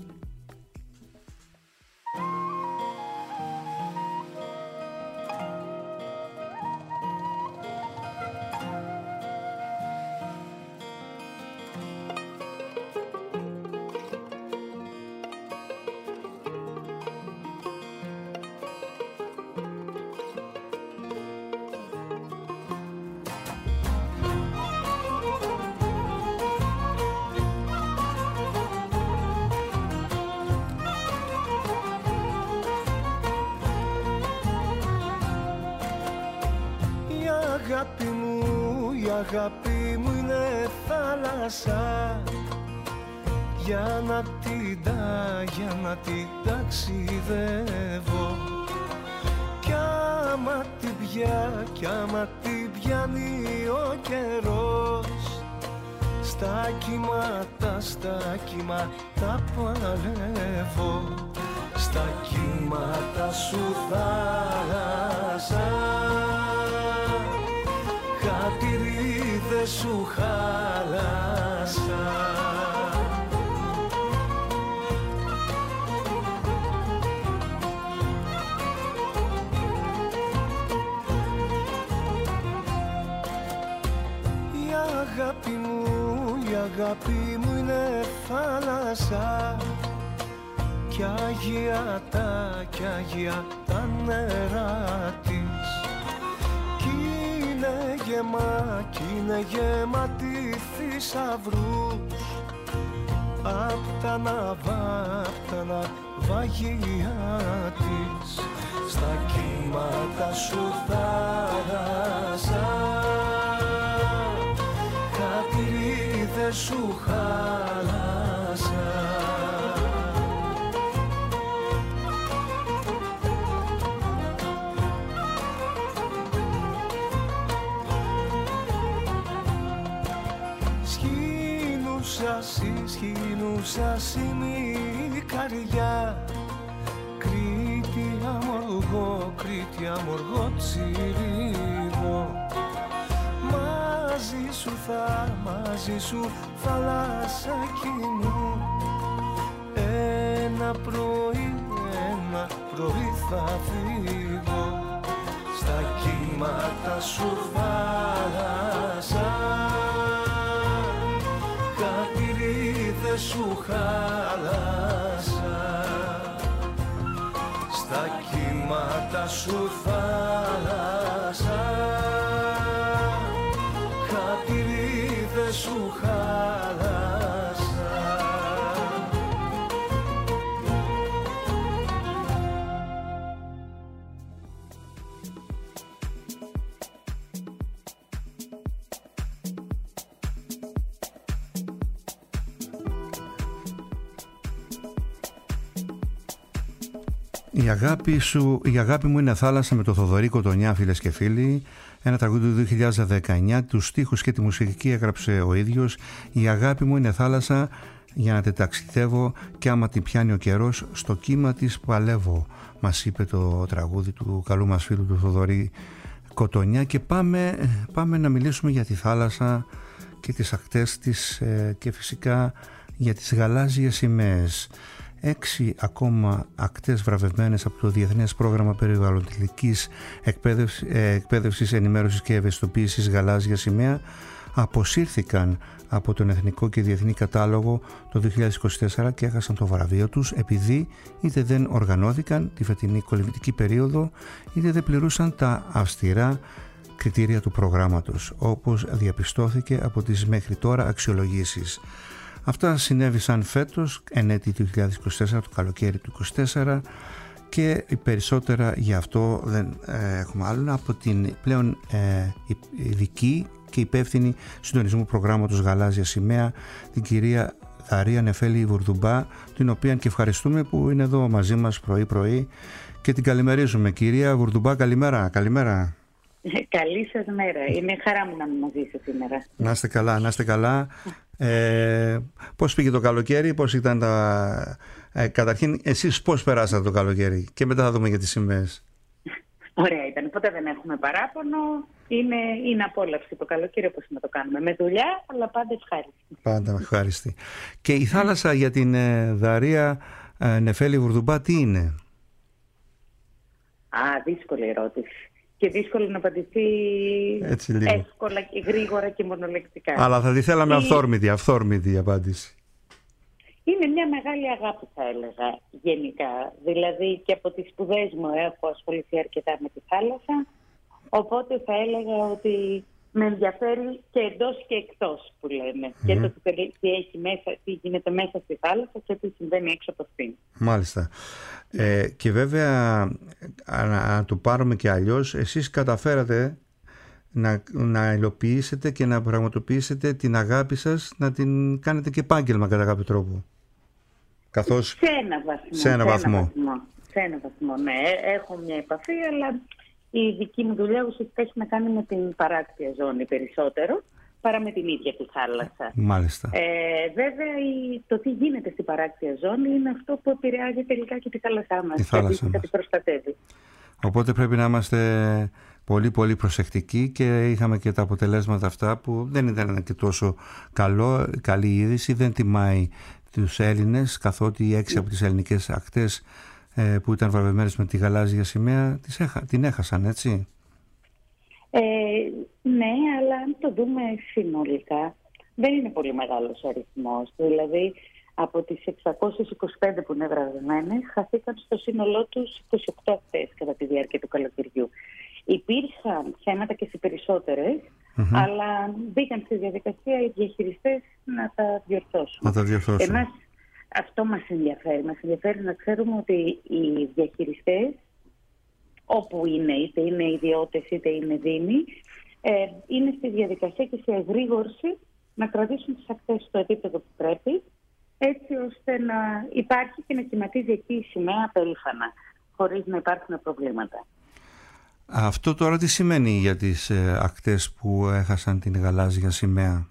αγάπη μου, η αγάπη μου είναι θάλασσα. Για να την τα, για να την ταξιδεύω. Κι άμα την πια, κι άμα την πιάνει ο καιρός, στα κύματα, στα κύματα παλεύω. Στα κύματα σου θάλασσα, χατηρίδες σου χάλασα. Η αγάπη μου, η αγάπη μου είναι θάλασσα, κι αγία τα, κι αγία τα νερά της. Κι είναι γεμά, κι είναι γεμάτη θησαυρούς. Απ' τα ναυάγια ναυαγία της, στα κύματα σου θάλασσα, χατηρίδες σου χάλασα. Σχήνουσας είναι η καρδιά, Κρήτη αμοργό, Κρήτη αμοργό τσιρίδο. Μαζί σου θα, μαζί σου θαλάσσακι μου, ένα πρωί, ένα πρωί θα φύγω, στα κύματα σου θάλασσα, χατηρίδες σου χάλασα, στα κύματα σου θάλασσα, χατηρίδες σου χάλασα. Η αγάπη, σου, η αγάπη μου είναι θάλασσα με το Θοδωρή Κοτονιά, φίλες και φίλοι. Ένα τραγούδι του δύο χιλιάδες δεκαεννιά, τους στίχους και τη μουσική έγραψε ο ίδιος. Η αγάπη μου είναι θάλασσα για να τεταξιδεύω και άμα την πιάνει ο καιρός στο κύμα της παλεύω, μας είπε το τραγούδι του καλού μας φίλου του Θοδωρή Κοτονιά. Και πάμε, πάμε να μιλήσουμε για τη θάλασσα και τις ακτές της και φυσικά για τις γαλάζιες σημαίες. Έξι ακόμα ακτές βραβευμένες από το Διεθνές Πρόγραμμα Περιβαλλοντικής Εκπαίδευσης, Εκπαίδευσης Ενημέρωσης και Ευαισθητοποίησης Γαλάζια Σημαία αποσύρθηκαν από τον Εθνικό και Διεθνή Κατάλογο το δύο χιλιάδες είκοσι τέσσερα και έχασαν το βραβείο τους επειδή είτε δεν οργανώθηκαν τη φετινή κολυμβητική περίοδο είτε δεν πληρούσαν τα αυστηρά κριτήρια του προγράμματος, όπως διαπιστώθηκε από τις μέχρι τώρα αξιολογήσεις. Αυτά συνέβησαν φέτος, εν έτη δύο χιλιάδες είκοσι τέσσερα, το καλοκαίρι του είκοσι τέσσερα, και περισσότερα γι' αυτό δεν ε, έχουμε άλλο από την πλέον ε, ειδική και υπεύθυνη συντονισμού προγράμματος Γαλάζια Σημαία, την κυρία Δαρία Νεφέλη Βουρδουμπά, την οποία και ευχαριστούμε που είναι εδώ μαζί μας πρωί-πρωί και την καλημερίζουμε. Κυρία Βουρδουμπά, καλημέρα. Καλημέρα. Καλή σας μέρα. Είναι χαρά μου να είμαι μαζί σας σήμερα. Να είστε καλά, να είστε καλά. Ε, πώς πήγε το καλοκαίρι, πώς ήταν τα... Ε, καταρχήν, εσείς πώς περάσατε το καλοκαίρι και μετά θα δούμε για τις σημαίες. Ωραία ήταν, ποτέ δεν έχουμε παράπονο. Είναι, είναι απόλαυση το καλοκαίρι όπως να το κάνουμε. Με δουλειά, αλλά πάντα ευχάριστη. Πάντα ευχάριστη. Και η θάλασσα για την ε, Δαρία ε, Νεφέλη Βουρδουμπά τι είναι? Α, δύσκολη ερώτηση. Και δύσκολο να απαντηθεί εύκολα και γρήγορα και μονολεκτικά. Αλλά θα τη θέλαμε η... αυθόρμητη, αυθόρμητη απάντηση. Είναι μια μεγάλη αγάπη, θα έλεγα, γενικά. Δηλαδή και από τις σπουδές μου έχω ασχοληθεί αρκετά με τη θάλασσα. Οπότε θα έλεγα ότι με ενδιαφέρει και εντός και εκτός, που λέμε. Mm. Και το τι, έχει μέσα, τι γίνεται μέσα στη θάλασσα και τι συμβαίνει έξω από αυτήν. Μάλιστα. Ε, και βέβαια, να το πάρουμε και αλλιώς, εσείς καταφέρατε να, να υλοποιήσετε και να πραγματοποιήσετε την αγάπη σας, να την κάνετε και επάγγελμα κατά κάποιο τρόπο. Καθώς... Σε ένα βαθμό. Σε ένα σε βαθμό. Ένα βαθμό. Σε ένα βαθμό, ναι. Έχω μια επαφή, αλλά η δική μου δουλειά ουσιαστικά έχει να κάνει με την παράκτια ζώνη περισσότερο παρά με την ίδια τη θάλασσα. Μάλιστα. Ε, βέβαια, η, το τι γίνεται στην παράκτια ζώνη είναι αυτό που επηρεάζει τελικά και τη θάλασσά μας. Τη θάλασσα μας. Και την προστατεύει. Οπότε πρέπει να είμαστε πολύ πολύ προσεκτικοί και είχαμε και τα αποτελέσματα αυτά που δεν ήταν και τόσο καλό, καλή είδηση. Δεν τιμάει τους Έλληνες, καθότι οι έξι από τις ελληνικές ακτές ε, που ήταν βραβευμένες με τη γαλάζια σημαία τις έχα, την έχασαν, έτσι. Ε, ναι, αλλά αν το δούμε συνολικά δεν είναι πολύ μεγάλος αριθμός. Δηλαδή από τις εξακόσιες είκοσι πέντε που είναι βραβευμένες χαθήκαν στο σύνολό τους είκοσι οκτώ ακτές κατά τη διάρκεια του καλοκαιριού. Υπήρχαν θέματα και στις περισσότερες, mm-hmm. αλλά μπήκαν στη διαδικασία οι διαχειριστές να τα διορθώσουν. Να τα διορθώσουν. Εμάς, αυτό μας ενδιαφέρει. Μας ενδιαφέρει να ξέρουμε ότι οι διαχειριστές, όπου είναι, είτε είναι ιδιώτες είτε είναι δήμοι, ε, είναι στη διαδικασία και σε εγρήγορση να κρατήσουν τις ακτές στο επίπεδο που πρέπει, έτσι ώστε να υπάρχει και να κυματίζει εκεί η σημαία περήφανα, χωρίς να υπάρχουν προβλήματα. Αυτό τώρα τι σημαίνει για τις ε, ακτές που έχασαν την γαλάζια σημαία?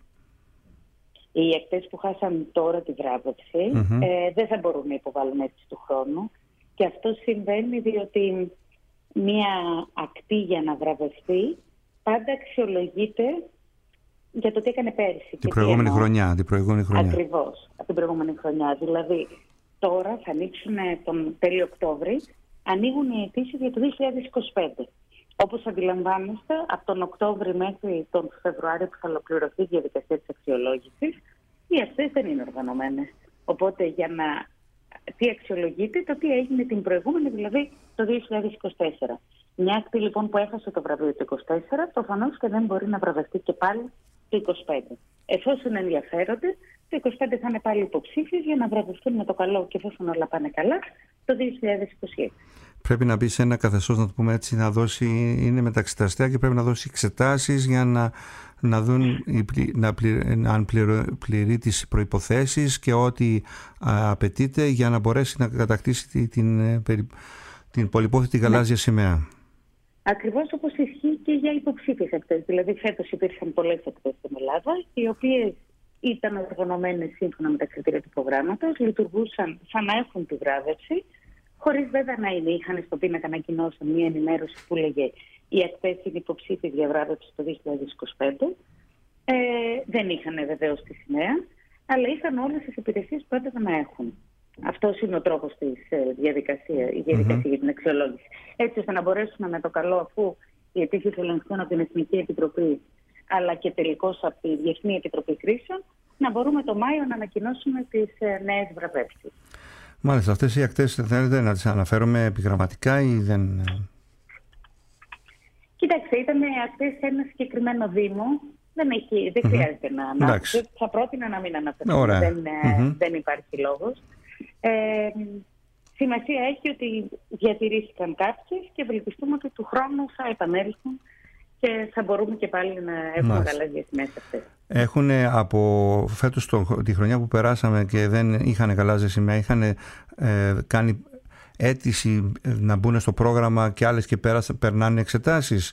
Οι ακτές που χάσαν τώρα τη βράβευση mm-hmm. ε, δεν θα μπορούν να υποβάλουν έτσι του χρόνου, και αυτό συμβαίνει διότι μία ακτή για να βραβευτεί πάντα αξιολογείται για το τι έκανε πέρυσι. Την προηγούμενη χρονιά, την προηγούμενη χρονιά. Ακριβώς, από την προηγούμενη χρονιά. Δηλαδή, τώρα θα ανοίξουν τον τέλειο Οκτώβρη, ανοίγουν οι αιτήσεις για το δύο χιλιάδες είκοσι πέντε. Όπως αντιλαμβάνεστε, από τον Οκτώβρη μέχρι τον Φεβρουάριο που θα ολοκληρωθεί η διαδικασία της αξιολόγησης, οι ακτές δεν είναι οργανωμένες. Οπότε, για να τι αξιολογείται, το τι έγινε την προηγούμενη, δηλαδή το δύο χιλιάδες είκοσι τέσσερα. Μια ακτή λοιπόν που έχασε το βραβείο το είκοσι τέσσερα, προφανώς και δεν μπορεί να βραβευτεί και πάλι το είκοσι πέντε. Εφόσον ενδιαφέρονται, το είκοσι πέντε θα είναι πάλι υποψήφιες για να βραβευτούν με το καλό, και εφόσον όλα πάνε καλά, το δύο χιλιάδες είκοσι έξι. Πρέπει να μπει σε ένα καθεστώς, να το πούμε έτσι, να δώσει, είναι μεταξυταστέα και πρέπει να δώσει εξετάσεις για να, να δουν να πληρ, αν πληρω, πληρεί τις προϋποθέσεις και ό,τι α, απαιτείται για να μπορέσει να κατακτήσει την, την, την πολυπόθητη γαλάζια σημαία. Ακριβώς όπως ισχύει και για υποψήφιες ακτές. Δηλαδή, φέτος υπήρχαν πολλές ακτές στην Ελλάδα, οι οποίες ήταν οργανωμένες σύμφωνα με τα κριτήρια του προγράμματος, λειτουργούσαν σαν να έχουν τη βράβευση, χωρίς βέβαια να είναι. Είχαν στο πίνακα ανακοινώσεων μία ενημέρωση που λέγε οι ακτές είναι υποψήφιες για βράβευση το δύο χιλιάδες είκοσι πέντε. Ε, δεν είχαν βεβαίως τη σημαία, αλλά είχαν όλες τις υπηρεσίες που έπρεπε να έχουν. Αυτός είναι ο τρόπος της ε, διαδικασία, η διαδικασία mm-hmm. για την αξιολόγηση. Έτσι ώστε να μπορέσουμε με το καλό, αφού οι αιτήσεις ελεγχθούν από την Εθνική Επιτροπή, αλλά και τελικώς από τη Διεθνή Επιτροπή Κρίσεων, να μπορούμε το Μάιο να ανακοινώσουμε τις ε, νέες βραβεύσεις. Μάλιστα, αυτές οι ακτές θέλετε να τις αναφέρουμε επιγραμματικά ή δεν? Κοιτάξτε, ήταν ακτές σε ένα συγκεκριμένο Δήμο. Δεν, έχει, δεν mm-hmm. χρειάζεται να αναφέρουμε. Θα πρότεινα να μην αναφέρουμε. Δεν, mm-hmm. δεν υπάρχει λόγος. Ε, σημασία έχει ότι διατηρήθηκαν κάποιες και ευελπιστούμε ότι του χρόνου θα επανέλθουν και θα μπορούμε και πάλι να έχουμε γαλάζιες σημαίες αυτές. Έχουν από φέτος το, τη χρονιά που περάσαμε και δεν είχαν γαλάζια σημαία, είχαν ε, κάνει αίτηση να μπουν στο πρόγραμμα και άλλες και πέρασαν, περνάνε εξετάσεις.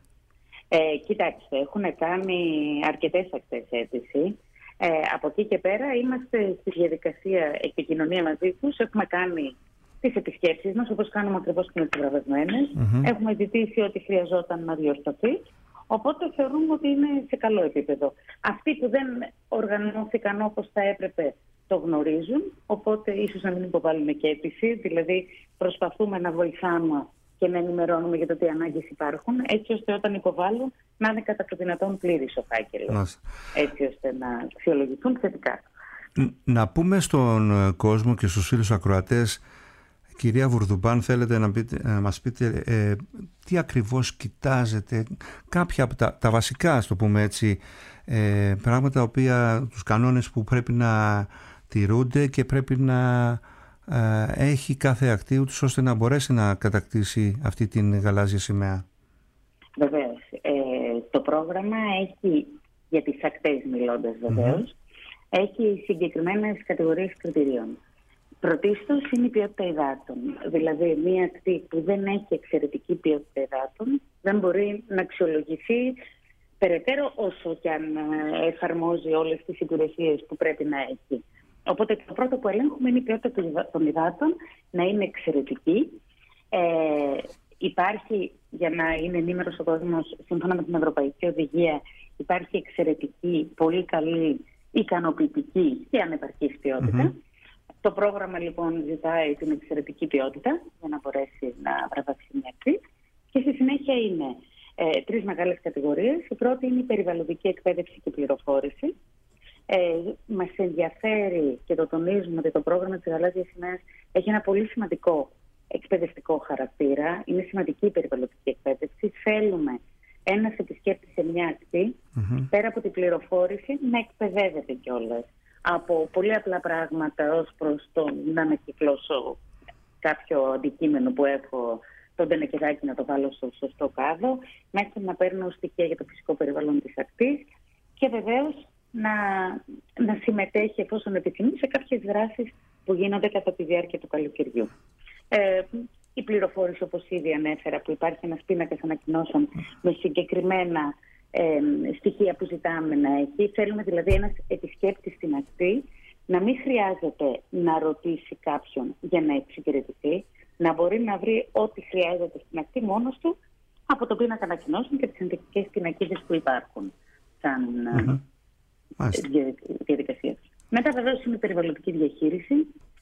Ε, κοιτάξτε, έχουν κάνει αρκετές ακτές αίτηση. Ε, από εκεί και πέρα είμαστε στη διαδικασία επικοινωνία μαζί τους. Έχουμε κάνει τις επισκέψεις μας, όπως κάνουμε ακριβώς και με τις βραβευμένες. Mm-hmm. Έχουμε ζητήσει ότι χρειαζόταν να διορθωθεί. Οπότε θεωρούμε ότι είναι σε καλό επίπεδο. Αυτοί που δεν οργανώθηκαν όπως θα έπρεπε το γνωρίζουν, οπότε ίσως να μην υποβάλουμε και αίτηση. Δηλαδή προσπαθούμε να βοηθάμε και να ενημερώνουμε για το τι ανάγκες υπάρχουν, έτσι ώστε όταν υποβάλλουν να είναι κατά το δυνατόν πλήρης ο φάκελος, έτσι ώστε να αξιολογηθούν θετικά. Να πούμε στον κόσμο και στους φίλους ακροατές, κυρία Βουρδουμπάν, θέλετε να, πείτε, να μας πείτε ε, τι ακριβώς κοιτάζετε, κάποια από τα, τα βασικά, ας το πούμε έτσι, ε, πράγματα τα οποία, τους κανόνες που πρέπει να τηρούνται και πρέπει να ε, έχει κάθε ακτή ούτως ώστε να μπορέσει να κατακτήσει αυτή την γαλάζια σημαία. Βεβαίως. Ε, το πρόγραμμα έχει, για τις ακτές μιλώντας βεβαίως, mm-hmm. έχει συγκεκριμένες κατηγορίες κριτηρίων. Πρωτίστως είναι η ποιότητα υδάτων. Δηλαδή, μία ακτή που δεν έχει εξαιρετική ποιότητα υδάτων δεν μπορεί να αξιολογηθεί περαιτέρω όσο και αν εφαρμόζει όλες τις υπηρεσίες που πρέπει να έχει. Οπότε το πρώτο που ελέγχουμε είναι η ποιότητα των υδάτων να είναι εξαιρετική. Ε, υπάρχει, για να είναι ενήμερος ο κόσμος, σύμφωνα με την Ευρωπαϊκή Οδηγία, υπάρχει εξαιρετική, πολύ καλή, ικανοποιητική και ανεπαρκής ποιότητα. Mm-hmm. Το πρόγραμμα λοιπόν ζητάει την εξαιρετική ποιότητα για να μπορέσει να βραβεύσει μια ακτή. Και στη συνέχεια είναι ε, τρεις μεγάλες κατηγορίες. Η πρώτη είναι η περιβαλλοντική εκπαίδευση και πληροφόρηση. Ε, μας ενδιαφέρει και το τονίζουμε ότι το πρόγραμμα της γαλάζιας σημαίας έχει ένα πολύ σημαντικό εκπαιδευτικό χαρακτήρα. Είναι σημαντική η περιβαλλοντική εκπαίδευση. Θέλουμε ένας επισκέπτης σε μια ακτή, mm-hmm. πέρα από την πληροφόρηση, να εκπαιδεύεται κιόλας. από πολύ απλά πράγματα ως προς το να ανακυκλώσω κάποιο αντικείμενο που έχω, το ντενεκεδάκι να το βάλω στο σωστό κάδο, μέχρι να παίρνω στοιχεία για το φυσικό περιβάλλον της ακτής και βεβαίως να, να συμμετέχει εφόσον επιθυμεί σε κάποιες δράσεις που γίνονται κατά τη διάρκεια του καλοκαιριού. Ε, η πληροφόρηση, όπως ήδη ανέφερα, που υπάρχει ένας πίνακας ανακοινώσεων με συγκεκριμένα ε, στοιχεία που ζητάμε να έχει. Θέλουμε δηλαδή ένας επισκέπτης στην ακτή να μην χρειάζεται να ρωτήσει κάποιον για να εξυπηρετηθεί, να μπορεί να βρει ό,τι χρειάζεται στην ακτή μόνος του από τον πίνακα ανακοινώσεων και τις ενδεικτικές πινακίδες που υπάρχουν σαν mm-hmm. διαδικασία. Μετά βεβαίως είναι η περιβαλλοντική διαχείριση.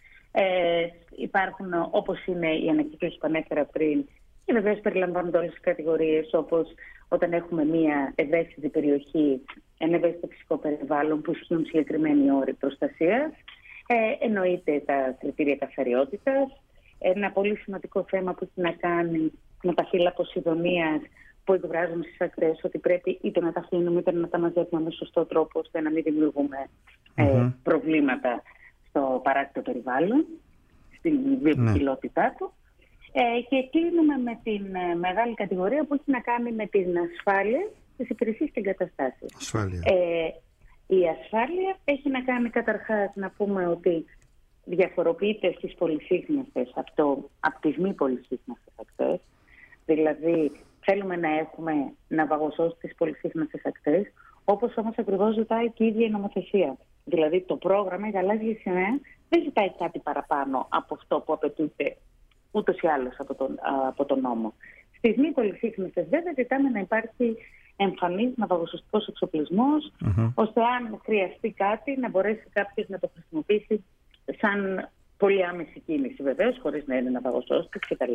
Ε, υπάρχουν όπως είναι η ανακύκλωση που ανέφερα πριν και βεβαίως περιλαμβάνονται όλες τις κατηγορίες, όπως όταν έχουμε μια ευαίσθητη περιοχή, ένα ευαίσθητο φυσικό περιβάλλον που ισχύουν συγκεκριμένοι όροι προστασίας. Ε, εννοείται τα κριτήρια καθαριότητας. Ένα πολύ σημαντικό θέμα που έχει να κάνει με τα φύλλα ποσειδονίας που εκβράζουν στις ακτές, ότι πρέπει είτε να τα αφήνουμε είτε να τα μαζεύουμε με σωστό τρόπο ώστε να μην δημιουργούμε mm-hmm. ε, προβλήματα στο παράκτητο περιβάλλον, στην βιοποικιλότητά του. Ε, και κλείνουμε με την ε, μεγάλη κατηγορία που έχει να κάνει με την ασφάλεια της υπηρεσίας και εγκαταστάσεις. Ασφάλεια. Ε, η ασφάλεια έχει να κάνει καταρχάς να πούμε ότι διαφοροποιείται στις πολυσύχναστες από, το, από τις μη πολυσύχναστες ακτές. Δηλαδή θέλουμε να έχουμε ναυαγοσώστες στις πολυσύχναστες ακτές, όπως όμως ακριβώς ζητάει και η ίδια η νομοθεσία. Δηλαδή το πρόγραμμα, η γαλάζια σημαία, δεν ζητάει κάτι παραπάνω από αυτό που απαιτείται ούτως ή άλλως από τον, από τον νόμο. Στις μη πολυσύχναστες βέβαια ζητάμε να υπάρχει εμφανής ναυαγοσωστικός εξοπλισμός, mm-hmm. ώστε αν χρειαστεί κάτι να μπορέσει κάποιος να το χρησιμοποιήσει σαν πολύ άμεση κίνηση, βεβαίως, χωρίς να είναι ναυαγοσώστης κτλ.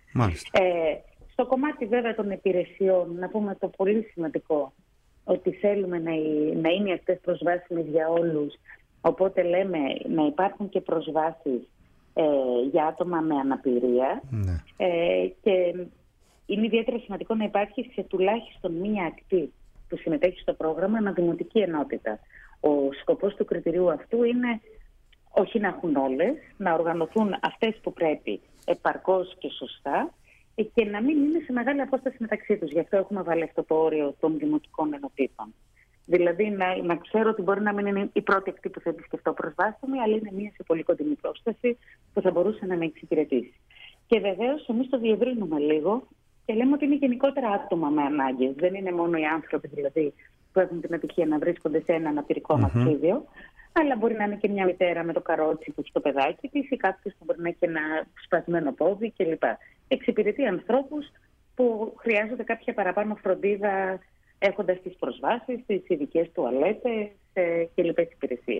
Ε, στο κομμάτι βέβαια των υπηρεσιών, να πούμε το πολύ σημαντικό, ότι θέλουμε να, να είναι αυτές προσβάσιμες για όλους, οπότε λέμε να υπάρχουν και προσβάσεις ε, για άτομα με αναπηρία ναι. ε, και είναι ιδιαίτερα σημαντικό να υπάρχει σε τουλάχιστον μία ακτή που συμμετέχει στο πρόγραμμα αναδημοτική ενότητα. Ο σκοπός του κριτηρίου αυτού είναι όχι να έχουν όλες, να οργανωθούν αυτές που πρέπει επαρκώς και σωστά και να μην είναι σε μεγάλη απόσταση μεταξύ τους. Γι' αυτό έχουμε βάλει αυτό το όριο των δημοτικών ενωτήτων. Δηλαδή να, να ξέρω ότι μπορεί να μην είναι η πρώτη ακτή που θα επισκεφτώ προσβάσιμη, αλλά είναι μία σε πολύ κοντινή πρόσταση που θα μπορούσε να με εξυπηρετήσει. Και βεβαίως εμείς το διευρύνουμε λίγο και λέμε ότι είναι γενικότερα άτομα με ανάγκες. Δεν είναι μόνο οι άνθρωποι δηλαδή που έχουν την ατυχία να βρίσκονται σε ένα αναπηρικό mm-hmm. μαξίδιο, αλλά μπορεί να είναι και μια μητέρα με το καρότσι που έχει το παιδάκι της ή κάποιος που μπορεί να έχει ένα σπασμένο πόδι κλπ. Εξυπηρετεί ανθρώπους που χρειάζονται κάποια παραπάνω φροντίδα έχοντας τις προσβάσεις, τις ειδικές τουαλέτες ε, και λοιπές υπηρεσίες.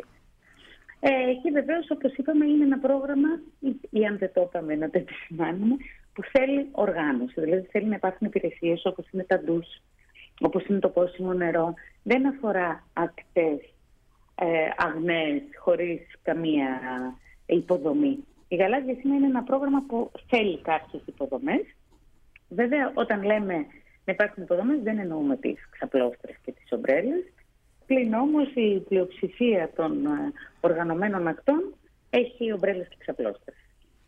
Ε, και βεβαίως, όπως είπαμε, είναι ένα πρόγραμμα, ή, ή αν δεν το είπαμε να το επισημάνουμε, που θέλει οργάνωση. Δηλαδή θέλει να υπάρχουν υπηρεσίες όπως είναι τα ντους, όπως είναι το πόσιμο νερό. Δεν αφορά ακτές ε, αγνές, χωρίς καμία υποδομή. Η γαλάζια σημαία είναι ένα πρόγραμμα που θέλει κάποιες υποδομές. Βέβαια, όταν λέμε να υπάρχουν υποδομές, δεν εννοούμε τις ξαπλώστρες και τις ομπρέλες. Πλην όμως η πλειοψηφία των οργανωμένων ακτών έχει ομπρέλες και ξαπλώστρες.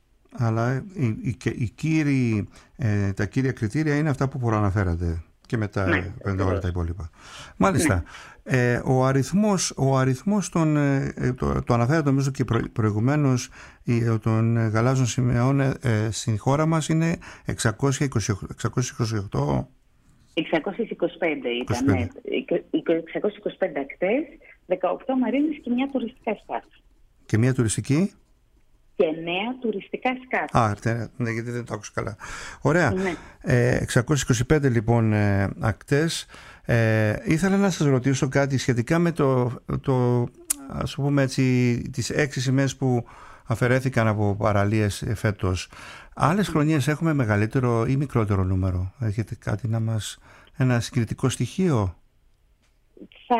Αλλά οι, οι, οι κύριοι, ε, τα κύρια κριτήρια είναι αυτά που προαναφέρατε και μετά ναι, όλα τα υπόλοιπα. Μάλιστα. Ναι. Ε, ο αριθμός, ο αριθμός των, ε, το, το αναφέρατε νομίζω και προ, προηγουμένως, ε, των γαλάζων σημαίων ε, στην χώρα μας είναι εξακόσιες είκοσι οκτώ. εξακόσιες είκοσι πέντε ήταν, ναι. εξακόσιες είκοσι πέντε ακτές, δεκαοκτώ μαρίνες και μια τουριστικά σκάφη. Και μια τουριστική? Και εννέα τουριστικά σκάφη. Α, ναι, γιατί δεν το άκουσα καλά. Ωραία. Ναι. Ε, εξακόσιες είκοσι πέντε λοιπόν ε, ακτές. Ε, ήθελα να σας ρωτήσω κάτι σχετικά με το, το ας πούμε έτσι, τις έξι σημαίες που αφαιρέθηκαν από παραλίες φέτος. Άλλες χρονιές έχουμε μεγαλύτερο ή μικρότερο νούμερο? Έχετε κάτι να μας... ένα συγκριτικό στοιχείο? Θα...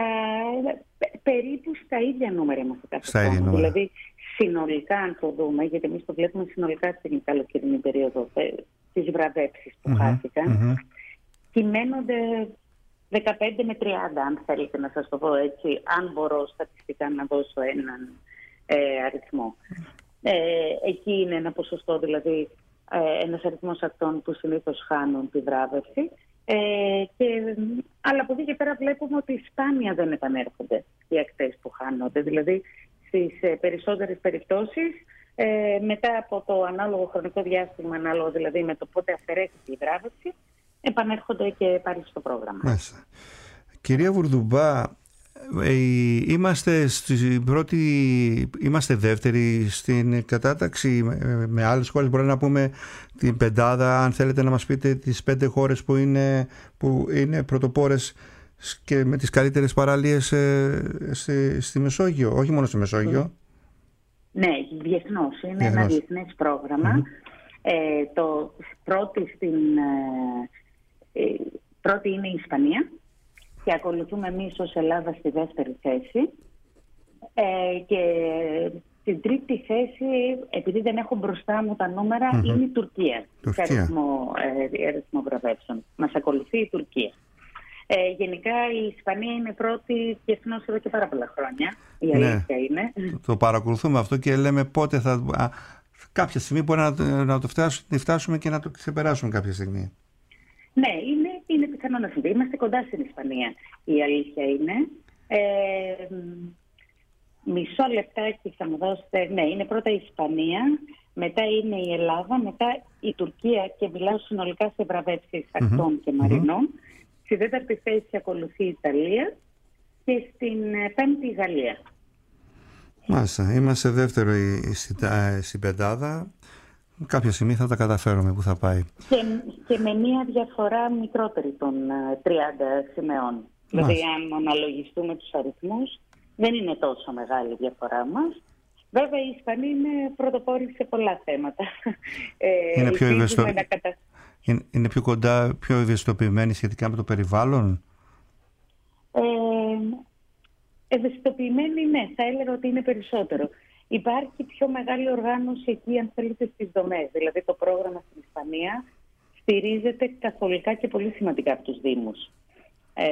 Περίπου στα ίδια νούμερα είμαστε κάθε χρόνο. Δηλαδή συνολικά αν το δούμε, γιατί εμείς το βλέπουμε συνολικά στην καλοκαιρινή περίοδο, τις βραβεύσεις που mm-hmm, χάθηκαν, mm-hmm. κυμαίνονται δεκαπέντε με τριάντα, αν θέλετε να σας το πω έτσι, αν μπορώ στατιστικά να δώσω έναν ε, αριθμό. Ε, εκεί είναι ένα ποσοστό, δηλαδή ε, ένας αριθμός ακτών που συνήθως χάνουν τη βράβευση. Ε, και, αλλά από εκεί και πέρα βλέπουμε ότι σπάνια δεν επανέρχονται οι ακτές που χάνονται. Δηλαδή στις ε, περισσότερες περιπτώσεις ε, μετά από το ανάλογο χρονικό διάστημα, ανάλογο δηλαδή με το πότε αφαιρέθηκε η βράβευση, επανέρχονται και πάλι στο πρόγραμμα. Μάλιστα. Κυρία Βουρδουμπά, ε, είμαστε στην πρώτη, είμαστε δεύτεροι στην κατάταξη με, με άλλες χώρες. Μπορεί να πούμε την πεντάδα, αν θέλετε να μας πείτε τις πέντε χώρες που είναι, που είναι πρωτοπόρες και με τις καλύτερες παραλίες ε, στη, στη Μεσόγειο, όχι μόνο στη Μεσόγειο. Ναι, διεθνώς. Είναι διεθνώς. ένα διεθνές πρόγραμμα. Mm-hmm. Ε, το πρώτη, στην, ε, ε, πρώτη είναι η Ισπανία και ακολουθούμε εμείς ως Ελλάδα στη δεύτερη θέση. Ε, και στην τρίτη θέση, επειδή δεν έχω μπροστά μου τα νούμερα, mm-hmm. είναι η Τουρκία. Τουρκία. Σε αριθμό, ε, αριθμό βραβεύσεων. Μας ακολουθεί η Τουρκία. Ε, γενικά η Ισπανία είναι πρώτη διεθνώς εδώ και πάρα πολλά χρόνια. Η αλήθεια ναι. είναι. Το παρακολουθούμε αυτό και λέμε πότε θα... Α, κάποια στιγμή μπορεί να, να το φτάσουμε, φτάσουμε και να το ξεπεράσουμε κάποια στιγμή. Ναι, είναι, είναι πιθανό να συμβεί. Είμαστε κοντά στην Ισπανία. Η αλήθεια είναι. Ε, μισό λεπτάκι θα μου δώσετε. Ναι, είναι πρώτα η Ισπανία, μετά είναι η Ελλάδα, μετά η Τουρκία και μιλάω συνολικά σε βραβεύσεις ακτών mm-hmm. και μαρινών. Mm-hmm. Στη τέταρτη θέση ακολουθεί η Ιταλία και στην πέμπτη η Γαλλία. Μάλιστα. Είμαστε δεύτερο στην πεντάδα. Κάποια στιγμή θα τα καταφέρουμε. Πού θα πάει. Και, και με μία διαφορά μικρότερη των τριάντα σημαίων. Δηλαδή αν αναλογιστούμε τους αριθμούς, δεν είναι τόσο μεγάλη η διαφορά μας. Βέβαια η Ισπανία είναι πρωτοπόρη σε πολλά θέματα. Είναι πιο ευαισθητο... κατα... Είναι, είναι πιο κοντά, πιο ευαισθητοποιημένη σχετικά με το περιβάλλον. Ε, ευαισθητοποιημένη, ναι, θα έλεγα ότι είναι περισσότερο. Υπάρχει πιο μεγάλη οργάνωση εκεί, αν θέλετε, στις δομές. Δηλαδή το πρόγραμμα στην Ισπανία στηρίζεται καθολικά και πολύ σημαντικά από τους Δήμους. Ε,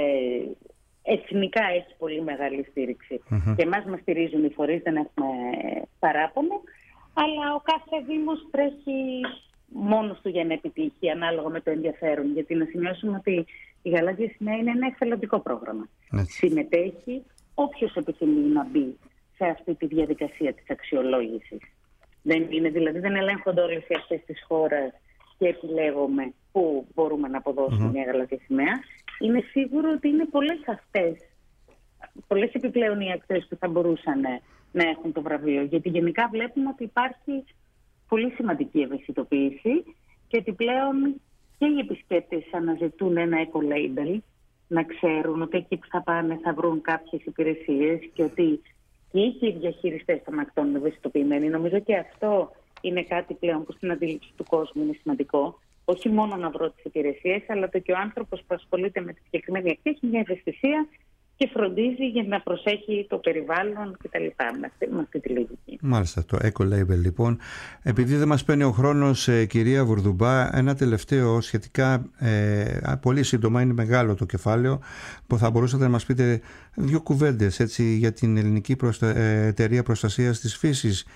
εθνικά έχει πολύ μεγάλη στήριξη. Mm-hmm. Και εμάς μας στηρίζουν οι φορείς, δεν έχουμε παράπονο. Αλλά ο κάθε Δήμος τρέχει μόνος του για να επιτύχει, ανάλογα με το ενδιαφέρον. Γιατί να σημειώσουμε ότι η Γαλάζια Σημαία είναι ένα εθελοντικό πρόγραμμα. Έτσι. Συμμετέχει όποιος επιθυμεί να μπει σε αυτή τη διαδικασία της αξιολόγησης. Δεν είναι, δηλαδή δεν ελέγχονται όλες οι αυτές τις χώρες και επιλέγουμε πού μπορούμε να αποδώσουμε mm-hmm. μια Γαλάζια Σημαία. Είναι σίγουρο ότι είναι πολλές αυτές, πολλές επιπλέον οι ακτές που θα μπορούσαν να έχουν το βραβείο. Γιατί γενικά βλέπουμε ότι υπάρχει πολύ σημαντική ευαισθητοποίηση και ότι πλέον και οι επισκέπτες αναζητούν ένα eco-label, να ξέρουν ότι εκεί που θα πάνε θα βρουν κάποιες υπηρεσίες και ότι και οι διαχειριστές των ακτών είναι ευαισθητοποιημένοι. Νομίζω και αυτό είναι κάτι πλέον που στην αντίληψη του κόσμου είναι σημαντικό. Όχι μόνο να βρω τις υπηρεσίες, αλλά το και ο άνθρωπος που ασχολείται με τη συγκεκριμένη ακτή έχει μια ευαισθησία και φροντίζει για να προσέχει το περιβάλλον κτλ. Με αυτή, με αυτή τη λογική. Μάλιστα, το eco-label λοιπόν. Επειδή δεν μας παίρνει ο χρόνος, ε, κυρία Βουρδουμπά, ένα τελευταίο σχετικά ε, πολύ σύντομα, είναι μεγάλο το κεφάλαιο, που θα μπορούσατε να μας πείτε δύο κουβέντες έτσι, για την Ελληνική προστα... ε, Εταιρεία Προστασίας της Φύσης.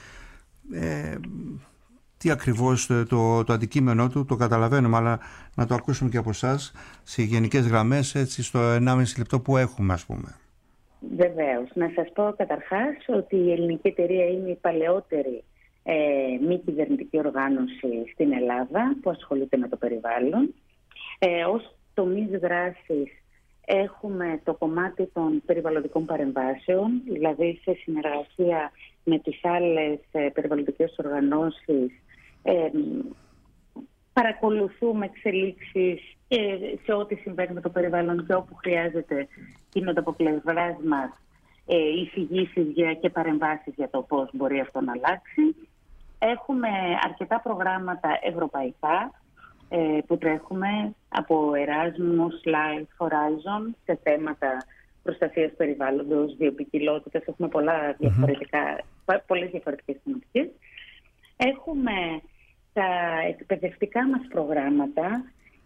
Ε, τι ακριβώς το, το, το αντικείμενό του, το καταλαβαίνουμε, αλλά να το ακούσουμε και από εσάς σε γενικές γραμμές, έτσι, στο ενάμιση λεπτό που έχουμε, ας πούμε. Βεβαίως. Να σας πω καταρχάς ότι η Ελληνική Εταιρεία είναι η παλαιότερη ε, μη κυβερνητική οργάνωση στην Ελλάδα που ασχολείται με το περιβάλλον. Ε, ως τομείς δράσης έχουμε το κομμάτι των περιβαλλοντικών παρεμβάσεων, δηλαδή σε συνεργασία με τις άλλες ε, περιβαλλοντικές οργανώσεις ε, παρακολουθούμε εξελίξεις και σε ό,τι συμβαίνει με το περιβάλλον και όπου χρειάζεται γίνονται από πλευράς μας ε, εισηγήσεις και παρεμβάσεις για το πώς μπορεί αυτό να αλλάξει. Έχουμε αρκετά προγράμματα ευρωπαϊκά ε, που τρέχουμε από Erasmus, Life, Horizon σε θέματα προστασίας περιβάλλοντος, βιοποικιλότητας. Έχουμε πολλά διαφορετικά, mm-hmm. πολλές διαφορετικές θεματικές. Έχουμε τα εκπαιδευτικά μας προγράμματα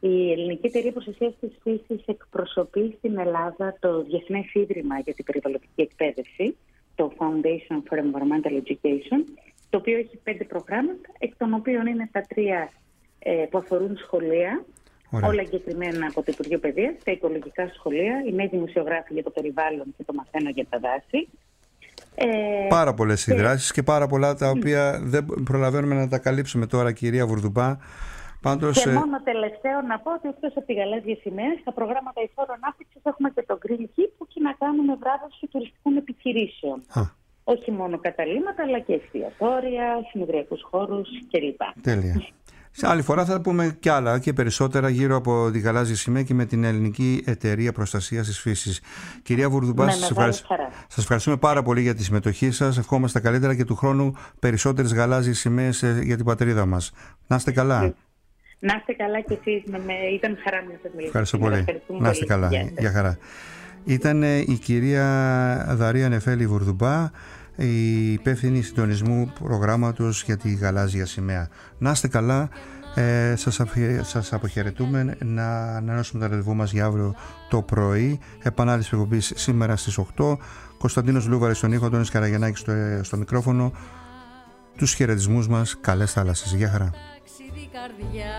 Η Ελληνική Εταιρεία Προστασίας της Φύσης εκπροσωπεί στην Ελλάδα το Διεθνές Ίδρυμα για την Περιβαλλοντική Εκπαίδευση, το Foundation for Environmental Education, το οποίο έχει πέντε προγράμματα, εκ των οποίων είναι τα τρία ε, που αφορούν σχολεία, Ωραία. όλα εγκεκριμένα από το Υπουργείο Παιδείας, τα οικολογικά σχολεία, οι νέοι δημοσιογράφοι για το περιβάλλον και το μαθαίνω για τα δάση. Ε, πάρα πολλές και... δράσεις και πάρα πολλά τα οποία δεν προλαβαίνουμε να τα καλύψουμε τώρα, κυρία Βουρδουπά. Πάντως, και μόνο τελευταίο να πω ότι εκτός από τη γαλάζια σημαία, στα προγράμματα υφόρων ανάπτυξης έχουμε και το Green Key που έχει να κάνει με βράβευση τουριστικών επιχειρήσεων. Α. Όχι μόνο καταλύματα, αλλά και εστιατόρια, συνεδριακούς χώρους κλπ. Τέλεια. Σε άλλη φορά θα πούμε κι άλλα και περισσότερα γύρω από τη γαλάζια σημαία και με την Ελληνική Εταιρεία Προστασίας της Φύσης. Κυρία Βουρδουπά, σας, ευχαρισ... σας ευχαριστούμε πάρα πολύ για τη συμμετοχή σας. Ευχόμαστε τα καλύτερα και του χρόνου περισσότερες γαλάζιες σημαίες για την πατρίδα μας. Να είστε καλά. Να είστε καλά κι εσείς. Με... Ήταν χαρά μου να σας μιλήσω. Ευχαριστώ πολύ. Να είστε καλά. Για, για χαρά. Ήταν η κυρία Δαρία Νεφέλη Βουρδουπά, η υπεύθυνη συντονισμού προγράμματος για τη γαλάζια σημαία. Να είστε καλά. Ε, σας, αφι... σας αποχαιρετούμε. Να ανανεώσουμε τα ραντεβού μας για αύριο το πρωί. Επανάληψη εκπομπής σήμερα στις οκτώ. Κωνσταντίνος Λούβαρης στον ήχο, Αντώνης Καραγιαννάκης στο, στο μικρόφωνο. Τους χαιρετισμούς μας. Καλές θάλασσες. Γεια χαρά. Καρδιά.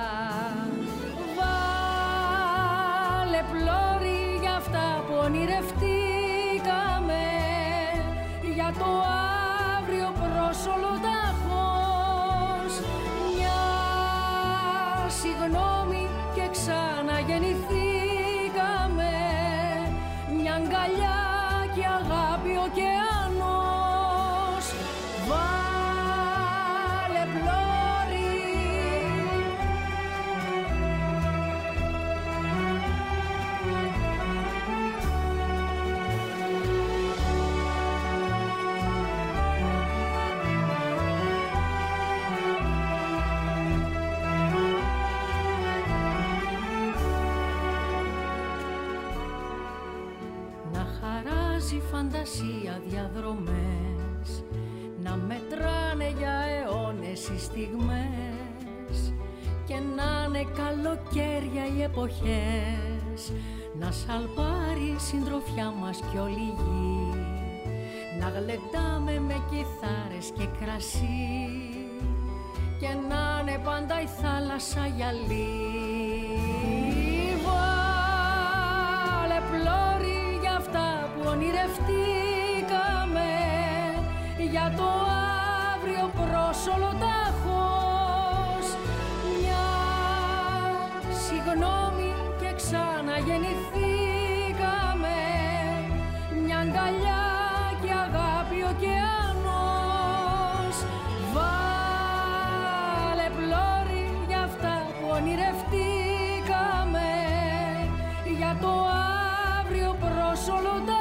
Βάλε πλώρη για αυτά που ονειρευτήκαμε, για το αύριο προς όλο τάχος. Μια συγγνώμη και ξαναγεννηθήκαμε, μια αγκαλιά και αγάπη ωκεανός. Βάλε πλώρη. Φαντασία διαδρομές, να μετράνε για αιώνες οι στιγμές και να είναι καλοκαίρια οι εποχές, να σαλπάρει η συντροφιά μας κι όλη η γη, να γλεντάμε με κιθάρες και κρασί και να είναι πάντα η θάλασσα γυαλί. Βάλε πλώρη για αυτά που ονειρευτήκαμε, για το αύριο προς όλο τάχος. Μια συγγνώμη και ξαναγεννηθήκαμε, μια αγκαλιά και αγάπη ωκεανός. Βάλε πλώρη για αυτά που ονειρευτήκαμε, για το αύριο προς όλο τάχος.